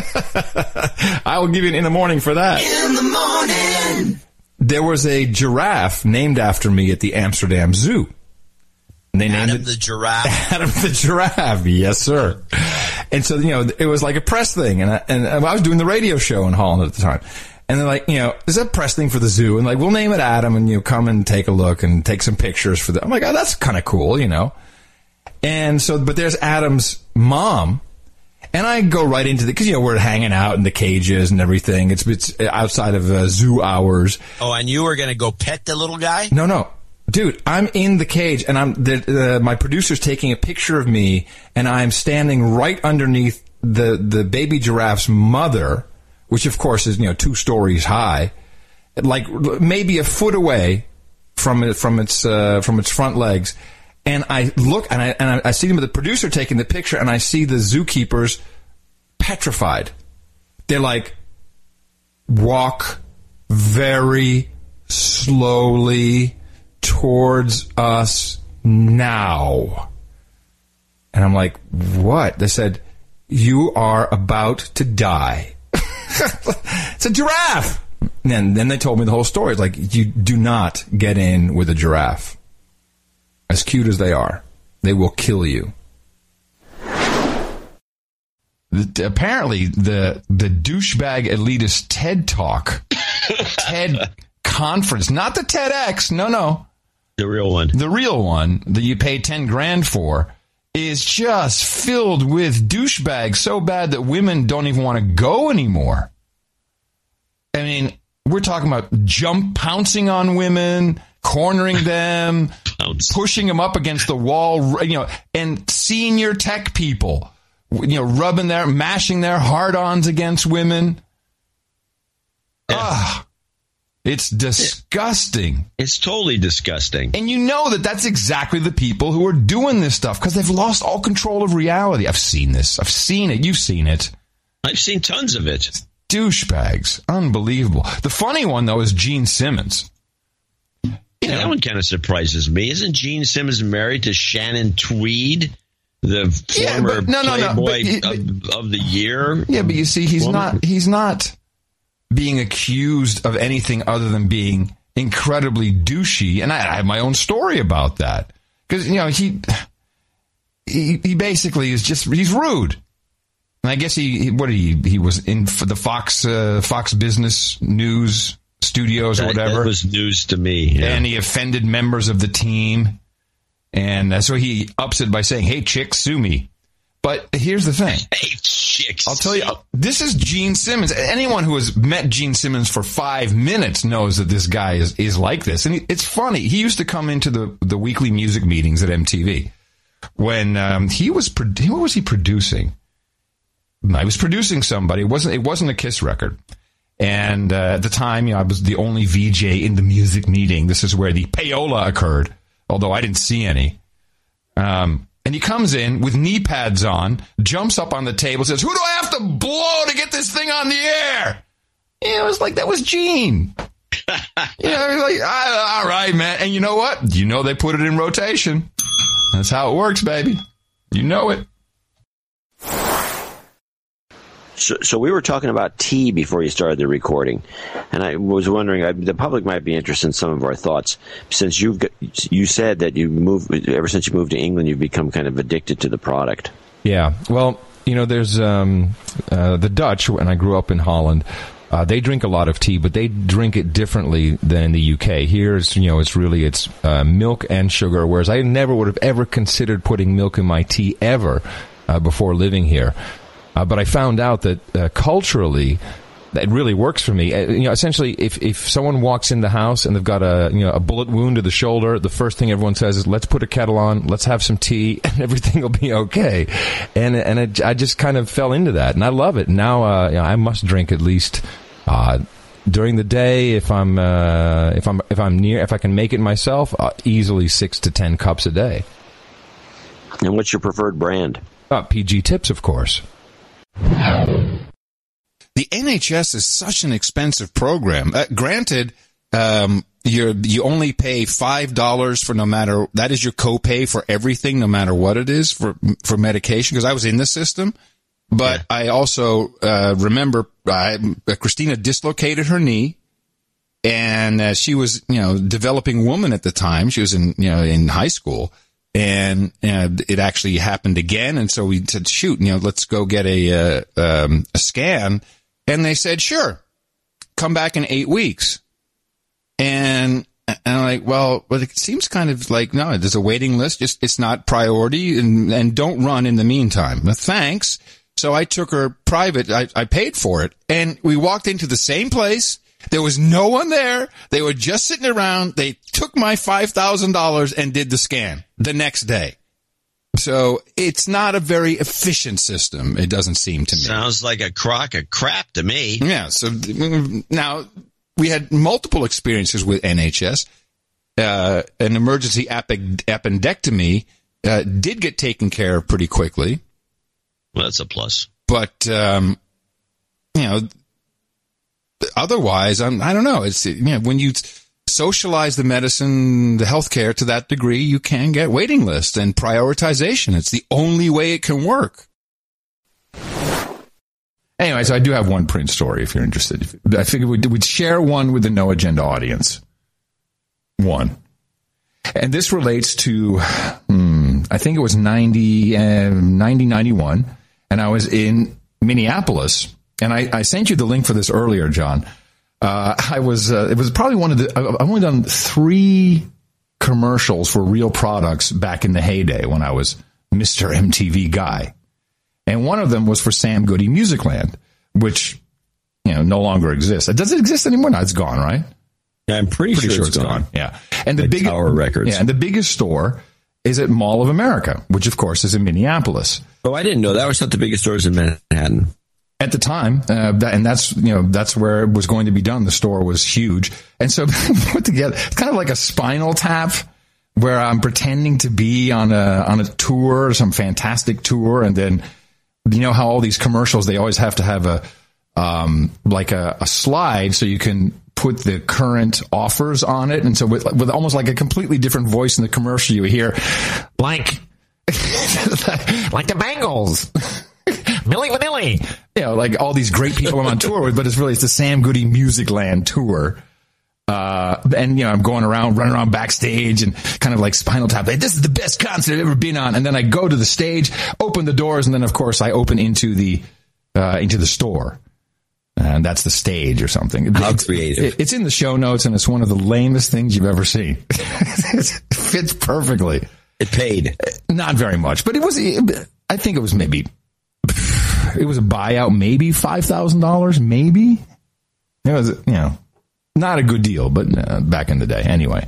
I will give you an in the morning for that. In the morning. There was a giraffe named after me at the Amsterdam Zoo. And they named Adam the giraffe. Adam the giraffe, yes, sir. And so, it was like a press thing. And I was doing the radio show in Holland at the time. And they're like, is that a press thing for the zoo? And we'll name it Adam, and come and take a look and take some pictures for them. I'm like, oh, that's kind of cool, And so, but there's Adam's mom, and I go right into because we're hanging out in the cages and everything. It's outside of zoo hours. Oh, and you were going to go pet the little guy? No, dude, I'm in the cage, and my producer's taking a picture of me, and I'm standing right underneath the baby giraffe's mother, which of course is 2 stories high, like maybe a foot away from its front legs. And I look, and I see the producer taking the picture, and I see the zookeepers petrified. They're like, walk very slowly towards us now. And I'm like, what? They said, you are about to die. It's a giraffe. And then they told me the whole story. It's like, you do not get in with a giraffe. As cute as they are, they will kill you. Apparently, the douchebag elitist TED Talk, TED Conference, not the TEDx, no. The real one. The real one that you pay $10,000 for is just filled with douchebags so bad that women don't even want to go anymore. I mean, we're talking about pouncing on women, cornering them, pushing them up against the wall, and senior tech people, mashing their hard-ons against women. It's disgusting. It's totally disgusting. And you know that's exactly the people who are doing this stuff because they've lost all control of reality. I've seen this. I've seen it. You've seen it. I've seen tons of it. Douchebags. Unbelievable. The funny one, though, is Gene Simmons. That one kind of surprises me. Isn't Gene Simmons married to Shannon Tweed, the former Playboy of the year? Yeah, but you see, he's not being accused of anything other than being incredibly douchey. And I have my own story about that. Because, he basically is he's rude. And I guess he was in for the Fox Business News studios or whatever. That was news to me. Yeah. And he offended members of the team. And so he ups it by saying, "Hey, chicks, sue me." But here's the thing. Hey, chicks. I'll tell you, this is Gene Simmons. Anyone who has met Gene Simmons for 5 minutes knows that this guy is like this. And it's funny. He used to come into the weekly music meetings at MTV when what was he producing? I was producing somebody. It wasn't a Kiss record. And at the time, I was the only VJ in the music meeting. This is where the payola occurred, although I didn't see any. And he comes in with knee pads on, jumps up on the table, says, "Who do I have to blow to get this thing on the air?" It was like, that was Gene. Like, all right, man. And you know what? They put it in rotation. That's how it works, baby. You know it. So we were talking about tea before you started the recording, and I was wondering, the public might be interested in some of our thoughts. Since you said that ever since you moved to England, you've become kind of addicted to the product. Yeah, well, there's the Dutch, and I grew up in Holland. They drink a lot of tea, but they drink it differently than in the UK. Here, it's milk and sugar, whereas I never would have ever considered putting milk in my tea ever before living here. But I found out that culturally, that really works for me. Essentially, if someone walks in the house and they've got a bullet wound to the shoulder, the first thing everyone says is, "Let's put a kettle on, let's have some tea, and everything will be okay." And I just kind of fell into that, and I love it. Now, I must drink at least during the day if I can make it myself, easily 6 to 10 cups a day. And what's your preferred brand? PG Tips, of course. The NHS is such an expensive program. Granted, you only pay $5 for that is your copay for everything, no matter what it is for medication. Because I was in the system, but I also remember Christina dislocated her knee, and she was developing woman at the time. She was in high school. And it actually happened again, and so we said, "Shoot, let's go get a scan." And they said, "Sure, come back in 8 weeks." And I'm like, "Well, it seems kind of like no, there's a waiting list. It's not priority, and don't run in the meantime." Well, thanks. So I took her private. I paid for it, and we walked into the same place. There was no one there. They were just sitting around. They took my $5,000 and did the scan the next day. So it's not a very efficient system, it doesn't seem to me. Sounds like a crock of crap to me. Yeah, so now we had multiple experiences with NHS. An emergency appendectomy did get taken care of pretty quickly. Well, that's a plus. But, otherwise, I don't know. It's when you socialize the medicine, the healthcare to that degree, you can get waiting lists and prioritization. It's the only way it can work. Anyway, so I do have one print story if you're interested. I figured we'd share one with the No Agenda audience. One. And this relates to, I think it was 91, and I was in Minneapolis. And I sent you the link for this earlier, John. It was probably I've only done 3 commercials for real products back in the heyday when I was Mr. MTV guy. And one of them was for Sam Goody Musicland, which, no longer exists. Does it exist anymore? No, it's gone, right? I'm pretty sure it's gone. Yeah. And the biggest Tower Records. Yeah, and the biggest store is at Mall of America, which of course is in Minneapolis. Oh, I didn't know that was not the biggest stores in Manhattan. At the time, and that's where it was going to be done. The store was huge. And so put together, it's kind of like a Spinal Tap where I'm pretending to be on a tour, some fantastic tour. And then, you know how all these commercials, they always have to have a slide so you can put the current offers on it. And so with almost like a completely different voice in the commercial, you hear like the Bangles, Milli Vanilli, you know, like all these great people I'm on tour with, but it's the Sam Goody Musicland tour. And you know, I'm running around backstage and kind of like Spinal Tap. Like, this is the best concert I've ever been on. And then I go to the stage, open the doors, and then of course I open into the store. And that's the stage or something. How creative. It's in the show notes, and it's one of the lamest things you've ever seen. It fits perfectly. It paid. Not very much, but I think it was maybe, it was a buyout, maybe $5,000, maybe. It was, you know, not a good deal, but back in the day. Anyway.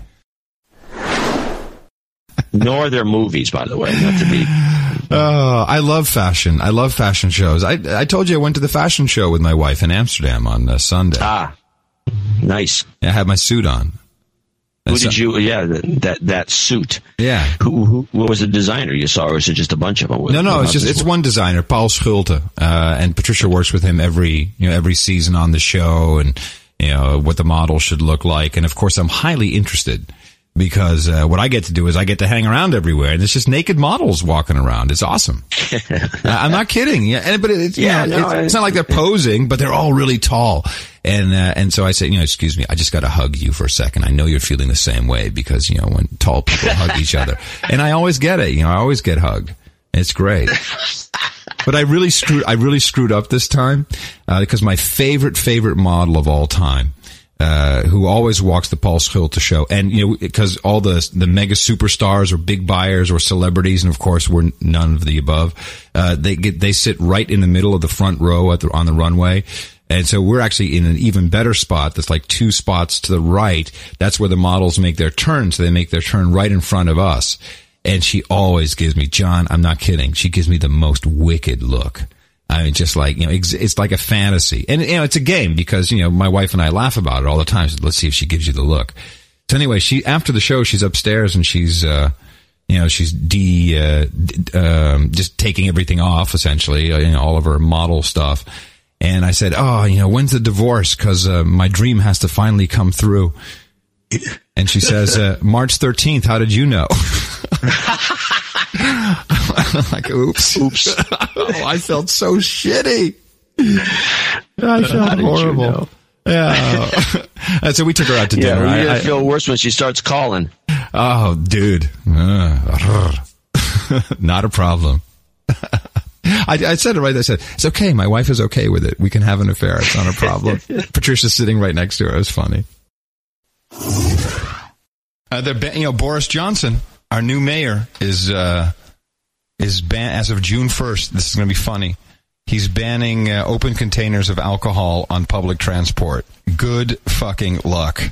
Nor their movies, by the way, not to be. I love fashion. I love fashion shows. I told you I went to the fashion show with my wife in Amsterdam on Sunday. Ah, nice. I had my suit on. Who did you? Yeah, that suit. Yeah. Who? What was the designer you saw, or is it just a bunch of them? No. It's one designer, Paul Schulte, and Patricia works with him every season on the show, and you know what the model should look like. And of course, I'm highly interested. Because what I get to do is I get to hang around everywhere, and it's just naked models walking around. It's awesome. I'm not kidding. Yeah, but it's not like they're posing, but they're all really tall. And so I say, excuse me, I just got to hug you for a second. I know you're feeling the same way because when tall people hug each other, and I always get it. I always get hugged. It's great. But I really screwed up this time because my favorite model of all time. Who always walks the Paul Schulte show, and because all the mega superstars or big buyers or celebrities, and of course we're none of the above. They sit right in the middle of the front row on the runway, and so we're actually in an even better spot. That's like 2 spots to the right. That's where the models make their turn. So they make their turn right in front of us, and she always gives me, John, I'm not kidding. She gives me the most wicked look. I mean, just like, it's like a fantasy. And, it's a game because, my wife and I laugh about it all the time. So let's see if she gives you the look. So anyway, after the show, she's upstairs and she's, she's just taking everything off, essentially, all of her model stuff. And I said, when's the divorce? Cause, my dream has to finally come through. And she says, March 13th. How did you know? I'm like, oops. Oh, I felt so shitty. I felt horrible. Yeah. And so we took her out to dinner. You're going to feel worse when she starts calling. Oh, dude. Not a problem. I said it right. I said, it's okay. My wife is okay with it. We can have an affair. It's not a problem. Patricia's sitting right next to her. It was funny. Boris Johnson, our new mayor, is banned as of June 1st. This is going to be funny. He's banning open containers of alcohol on public transport. Good fucking luck.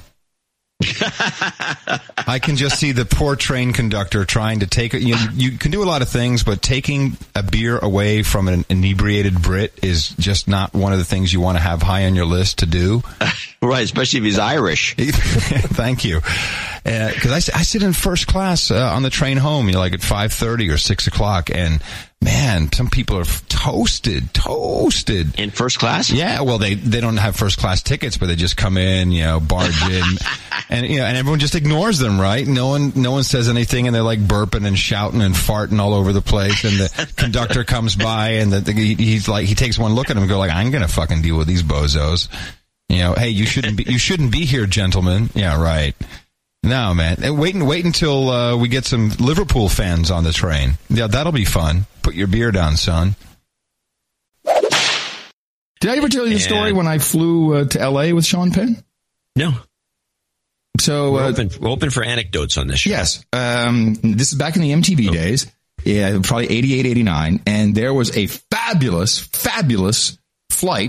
I can just see the poor train conductor trying to take it. You can do a lot of things, but taking a beer away from an inebriated Brit is just not one of the things you want to have high on your list to do. Right, especially if he's Irish. Thank you. Because I sit in first class on the train home, like at 5:30 or 6 o'clock, and man, some people are toasted. In first class? Yeah, well, they don't have first class tickets, but they just come in, barge in, and and everyone just ignores them, right? No one says anything, and they're like burping and shouting and farting all over the place, and the conductor comes by, and he's like, he takes one look at him and go like, I'm gonna fucking deal with these bozos. Hey, you shouldn't be here, gentlemen. Yeah, right. No, man. Wait until we get some Liverpool fans on the train. Yeah, that'll be fun. Put your beer down, son. Did I ever tell you the story when I flew to L.A. with Sean Penn? No. So we're open for anecdotes on this show. Yes. This is back in the MTV days. Yeah, probably 88, 89. And there was a fabulous flight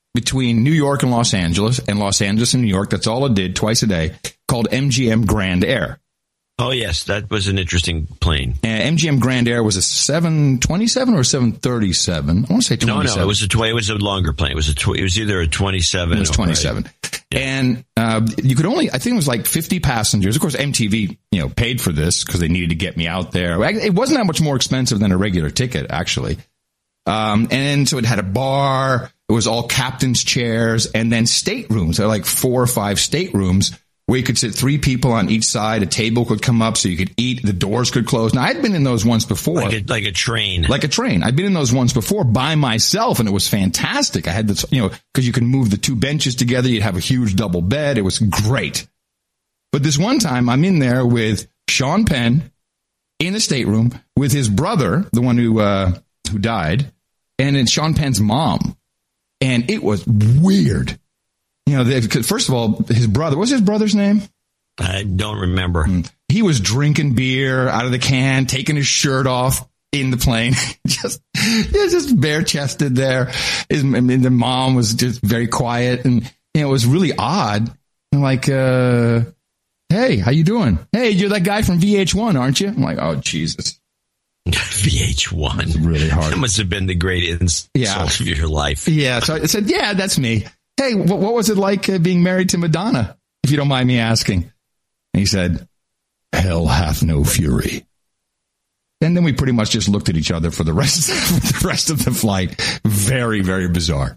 between New York and Los Angeles and New York. That's all it did twice a day, called MGM Grand Air. Oh, yes. That was an interesting plane. MGM Grand Air was a 727 or 737. I want to say 27. No, it was a longer plane. It was either a 27. It was 27. Right. Yeah. And you could only, I think it was like 50 passengers. Of course, MTV, paid for this because they needed to get me out there. It wasn't that much more expensive than a regular ticket, actually. And so it had a bar. It was all captain's chairs and then staterooms. There were like 4 or 5 staterooms where you could sit 3 people on each side. A table could come up so you could eat. The doors could close. Now, I'd been in those once before. Like a train. Like a train. I'd been in those once before by myself, and it was fantastic. I had this, because you can move the 2 benches together. You'd have a huge double bed. It was great. But this one time, I'm in there with Sean Penn in a stateroom with his brother, the one who died, and then Sean Penn's mom. And it was weird. First of all, his brother, what's his brother's name? I don't remember. He was drinking beer out of the can, taking his shirt off in the plane, just bare chested there. The mom was just very quiet, and it was really odd. I'm like, hey, how you doing? Hey, you're that guy from VH1, aren't you? I'm like, oh, Jesus. VH1. It's really hard. That must have been the great insult of your life. Yeah. So I said, yeah, that's me. Hey, what was it like being married to Madonna, if you don't mind me asking? And he said, hell hath no fury. And then we pretty much just looked at each other for the rest of the flight. Very, very bizarre.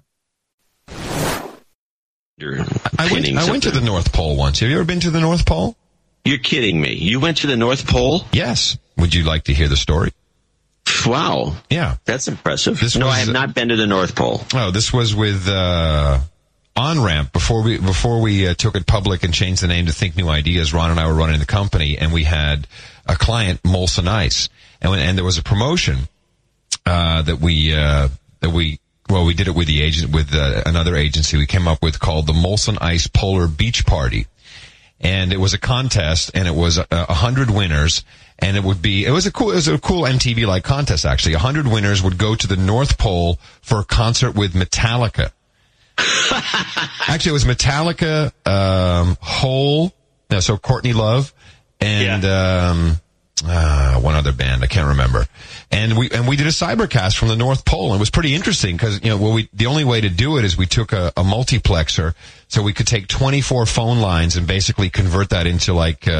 I went to the North Pole once. Have you ever been to the North Pole? You're kidding me. You went to the North Pole? Yes. Would you like to hear the story? Wow. Yeah. That's impressive. I have not been to the North Pole. Oh, this was with On-Ramp. Before we took it public and changed the name to Think New Ideas, Ron and I were running the company, and we had a client, Molson Ice. And there was a promotion that we did it with the agent, with another agency we came up with called the Molson Ice Polar Beach Party. And it was a contest, and it was 100 winners, and it was a cool MTV-like contest, actually. 100 winners would go to the North Pole for a concert with Metallica. Actually, it was Metallica, Hole, so Courtney Love, and one other band, I can't remember. And we did a cybercast from the North Pole, and it was pretty interesting because, the only way to do it is we took a multiplexer, so we could take 24 phone lines and basically convert that into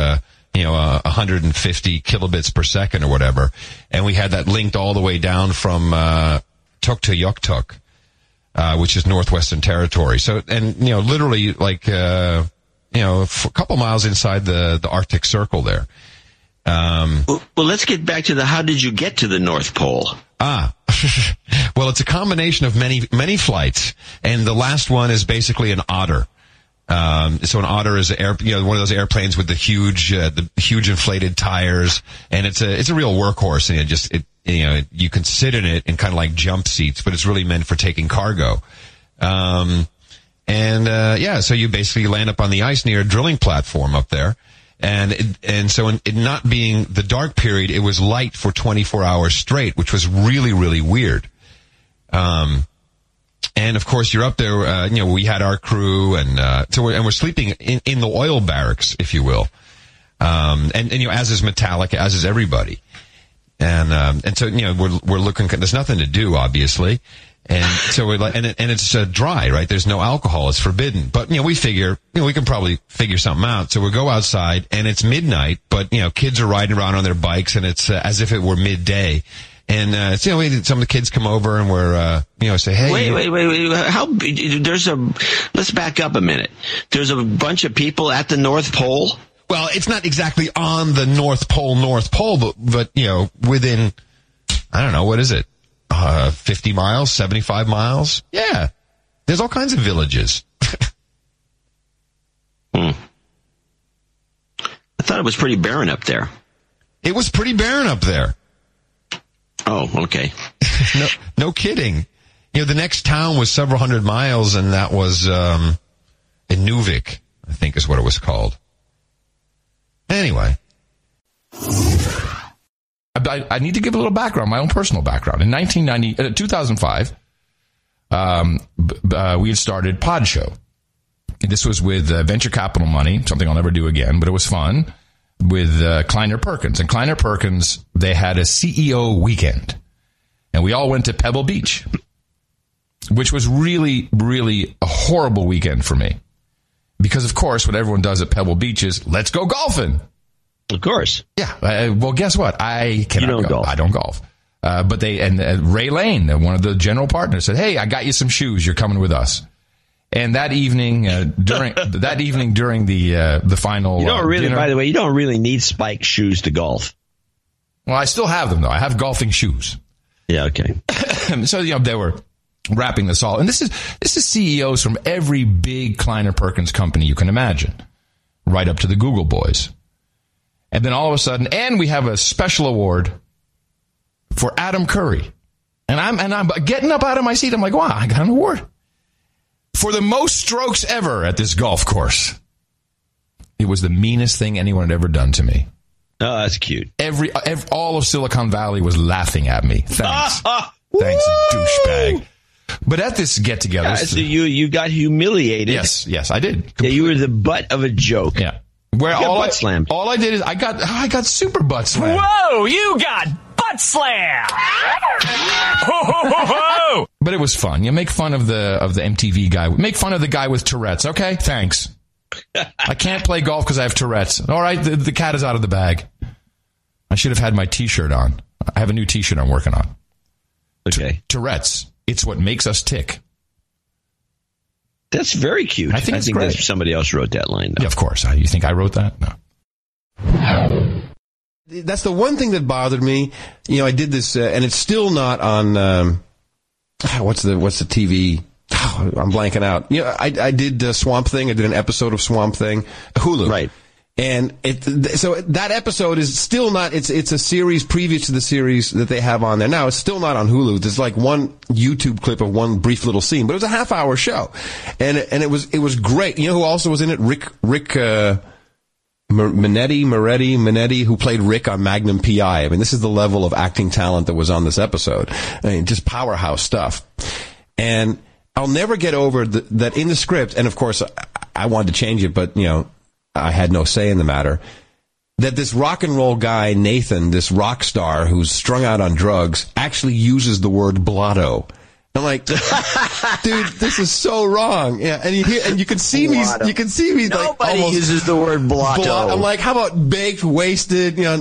150 kilobits per second or whatever. And we had that linked all the way down from Tuktoyaktuk, which is Northwestern Territory. So, and, literally a couple miles inside the Arctic Circle there. Well, let's get back to how did you get to the North Pole? Well, it's a combination of many flights, and the last one is basically an Otter. So an Otter is one of those airplanes with the huge inflated tires, and it's a real workhorse, and you can sit in it in kind of like jump seats, but it's really meant for taking cargo. So you basically land up on the ice near a drilling platform up there. And so it not being the dark period, it was light for 24 hours straight, which was really, really weird. And of course you're up there, we had our crew and we're sleeping in the oil barracks, if you will. As is Metallica, as is everybody. And so, we're looking, there's nothing to do, obviously. And so we're like, and it's dry, right? There's no alcohol. It's forbidden. But, we figure, we can probably figure something out. So we go outside and it's midnight, but, kids are riding around on their bikes and it's as if it were midday. And, some of the kids come over and we're, say, hey. Wait. Let's back up a minute. There's a bunch of people at the North Pole? Well, it's not exactly on the North Pole, but, within, I don't know, what is it? 50 miles, 75 miles. Yeah. There's all kinds of villages. I thought it was pretty barren up there. It was pretty barren up there. Oh, okay. No kidding. The next town was several hundred miles, and that was Inuvik, I think is what it was called. Anyway. I need to give a little background, my own personal background. In 2005, we had started Pod Show. This was with venture capital money, something I'll never do again, but it was fun, with Kleiner Perkins. And Kleiner Perkins, they had a CEO weekend. And we all went to Pebble Beach, which was really, really a horrible weekend for me. Because, of course, what everyone does at Pebble Beach is, let's go golfing. Of course. Yeah. Well, guess what? I cannot golf. I don't golf. But Ray Lane, one of the general partners, said, hey, I got you some shoes. You're coming with us. And that evening, during the final, you don't really, dinner, by the way, you don't really need spiked shoes to golf. Well, I still have them though. I have golfing shoes. Yeah. Okay. So, they were wrapping this all. And this is CEOs from every big Kleiner Perkins company you can imagine, right up to the Google boys. And then all of a sudden, and we have a special award for Adam Curry. And I'm getting up out of my seat. I'm like, wow, I got an award for the most strokes ever at this golf course. It was the meanest thing anyone had ever done to me. Oh, that's cute. All of Silicon Valley was laughing at me. Thanks. Thanks, douchebag. But at this get-together... so you got humiliated. Yes, I did. Yeah, you were the butt of a joke. Yeah. Where butt slammed. All I did is I got super butt slammed. Whoa, you got butt slammed! Ho, ho, ho, ho! But it was fun. You make fun of the MTV guy. Make fun of the guy with Tourette's, okay? Thanks. I can't play golf because I have Tourette's. All right, the cat is out of the bag. I should have had my T-shirt on. I have a new T-shirt I'm working on. Okay. Tourette's. It's what makes us tick. That's very cute. I think that somebody else wrote that line, though. Yeah, of course. You think I wrote that? No. That's the one thing that bothered me. I did this, and it's still not on, what's the TV? Oh, I'm blanking out. I did Swamp Thing. I did an episode of Swamp Thing. Hulu. Right. And so that episode is still not, it's a series previous to the series that they have on there. Now, it's still not on Hulu. There's like one YouTube clip of one brief little scene, but it was a half-hour show. And it was great. You know who also was in it? Rick Minetti, who played Rick on Magnum P.I. I mean, this is the level of acting talent that was on this episode. I mean, just powerhouse stuff. And I'll never get over that in the script, and of course, I wanted to change it, but, I had no say in the matter, that this rock and roll guy, Nathan, this rock star who's strung out on drugs, actually uses the word blotto. I'm like, dude, this is so wrong. Yeah, and you can see me. You can see me. Nobody like almost uses the word blotto. I'm like, how about baked, wasted? No.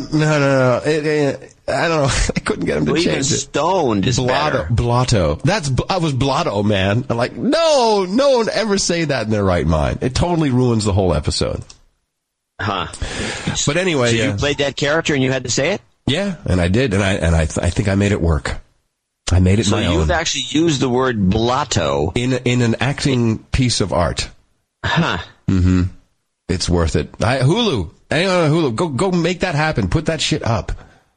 I don't know. I couldn't get him to change even it. Stoned is better. Blotto. I was blotto, man. I'm like, no one ever say that in their right mind. It totally ruins the whole episode. Huh. But anyway, so you played that character and you had to say it? Yeah, and I did, and I think I made it work. I made it my own. So you've actually used the word blotto in an acting piece of art. Huh. Mm-hmm. It's worth it. Hulu. Anyone on Hulu, go make that happen. Put that shit up.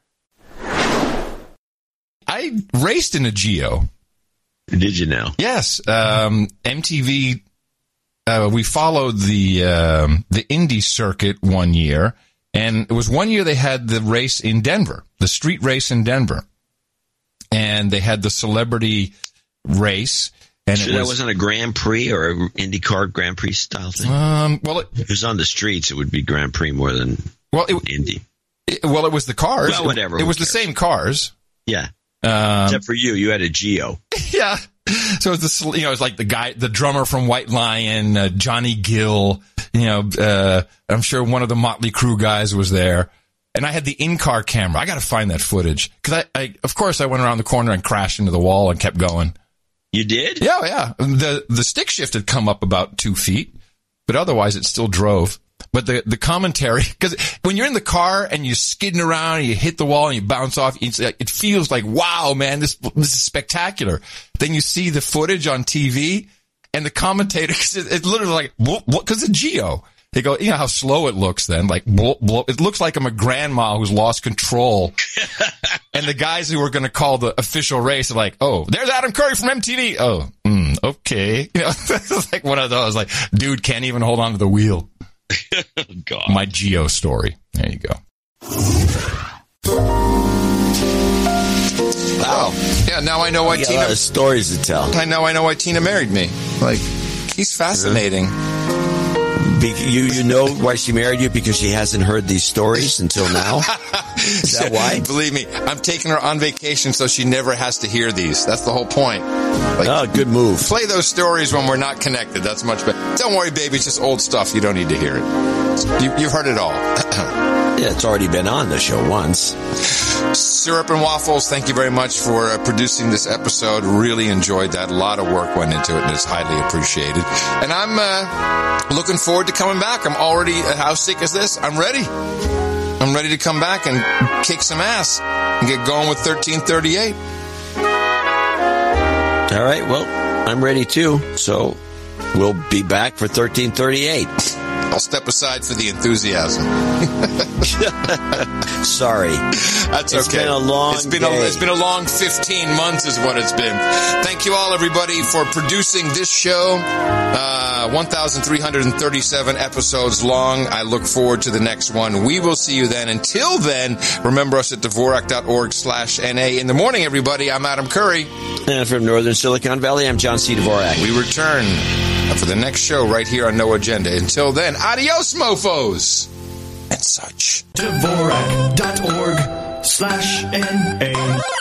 I raced in a Geo. Did you now? Yes. MTV. We followed the Indy circuit one year, and it was one year they had the race in Denver, the street race in Denver, and they had the celebrity race. And so that wasn't a Grand Prix or an IndyCar Grand Prix style thing? Well, if it was on the streets, it would be Grand Prix more than Indy. It was the cars. Well, whatever. It was the same cars. Yeah. Except for you had a Geo. Yeah. So it's it's like the drummer from White Lion, Johnny Gill. I'm sure one of the Motley Crue guys was there, and I had the in-car camera. I got to find that footage because of course, I went around the corner and crashed into the wall and kept going. You did? Yeah. The stick shift had come up about 2 feet, but otherwise it still drove. But the commentary, because when you're in the car and you're skidding around and you hit the wall and you bounce off, it feels like, wow, man, this is spectacular. Then you see the footage on TV and the commentator, it's literally like, because it's Geo. They go, how slow it looks then, like, it looks like I'm a grandma who's lost control. And the guys who were going to call the official race are like, oh, there's Adam Curry from MTV. Oh, okay. It's like one of those, like, dude can't even hold on to the wheel. God. My Geo story. There you go. Wow. Yeah, now I know why Tina... a lot of stories to tell. I know why Tina married me. Like, he's fascinating. You know why she married you? Because she hasn't heard these stories until now? Is that why? Believe me, I'm taking her on vacation so she never has to hear these. That's the whole point. Like, good move. Play those stories when we're not connected. That's much better. Don't worry, baby. It's just old stuff. You don't need to hear it. You've heard it all. Yeah, it's already been on the show once. Syrup and Waffles, thank you very much for producing this episode. Really enjoyed that. A lot of work went into it, and it's highly appreciated. And I'm looking forward to coming back. I'm already, how sick is this? I'm ready. I'm ready to come back and kick some ass and get going with 1338. All right, well, I'm ready too. So we'll be back for 1338. I'll step aside for the enthusiasm. Sorry. That's okay. It's been a long day. It's been a long 15 months is what it's been. Thank you all, everybody, for producing this show. 1,337 episodes long. I look forward to the next one. We will see you then. Until then, remember us at Dvorak.org/NA. In the morning, everybody, I'm Adam Curry. And from Northern Silicon Valley, I'm John C. Dvorak. We return for the next show right here on No Agenda. Until then, adios, mofos, and such. Dvorak.org/NA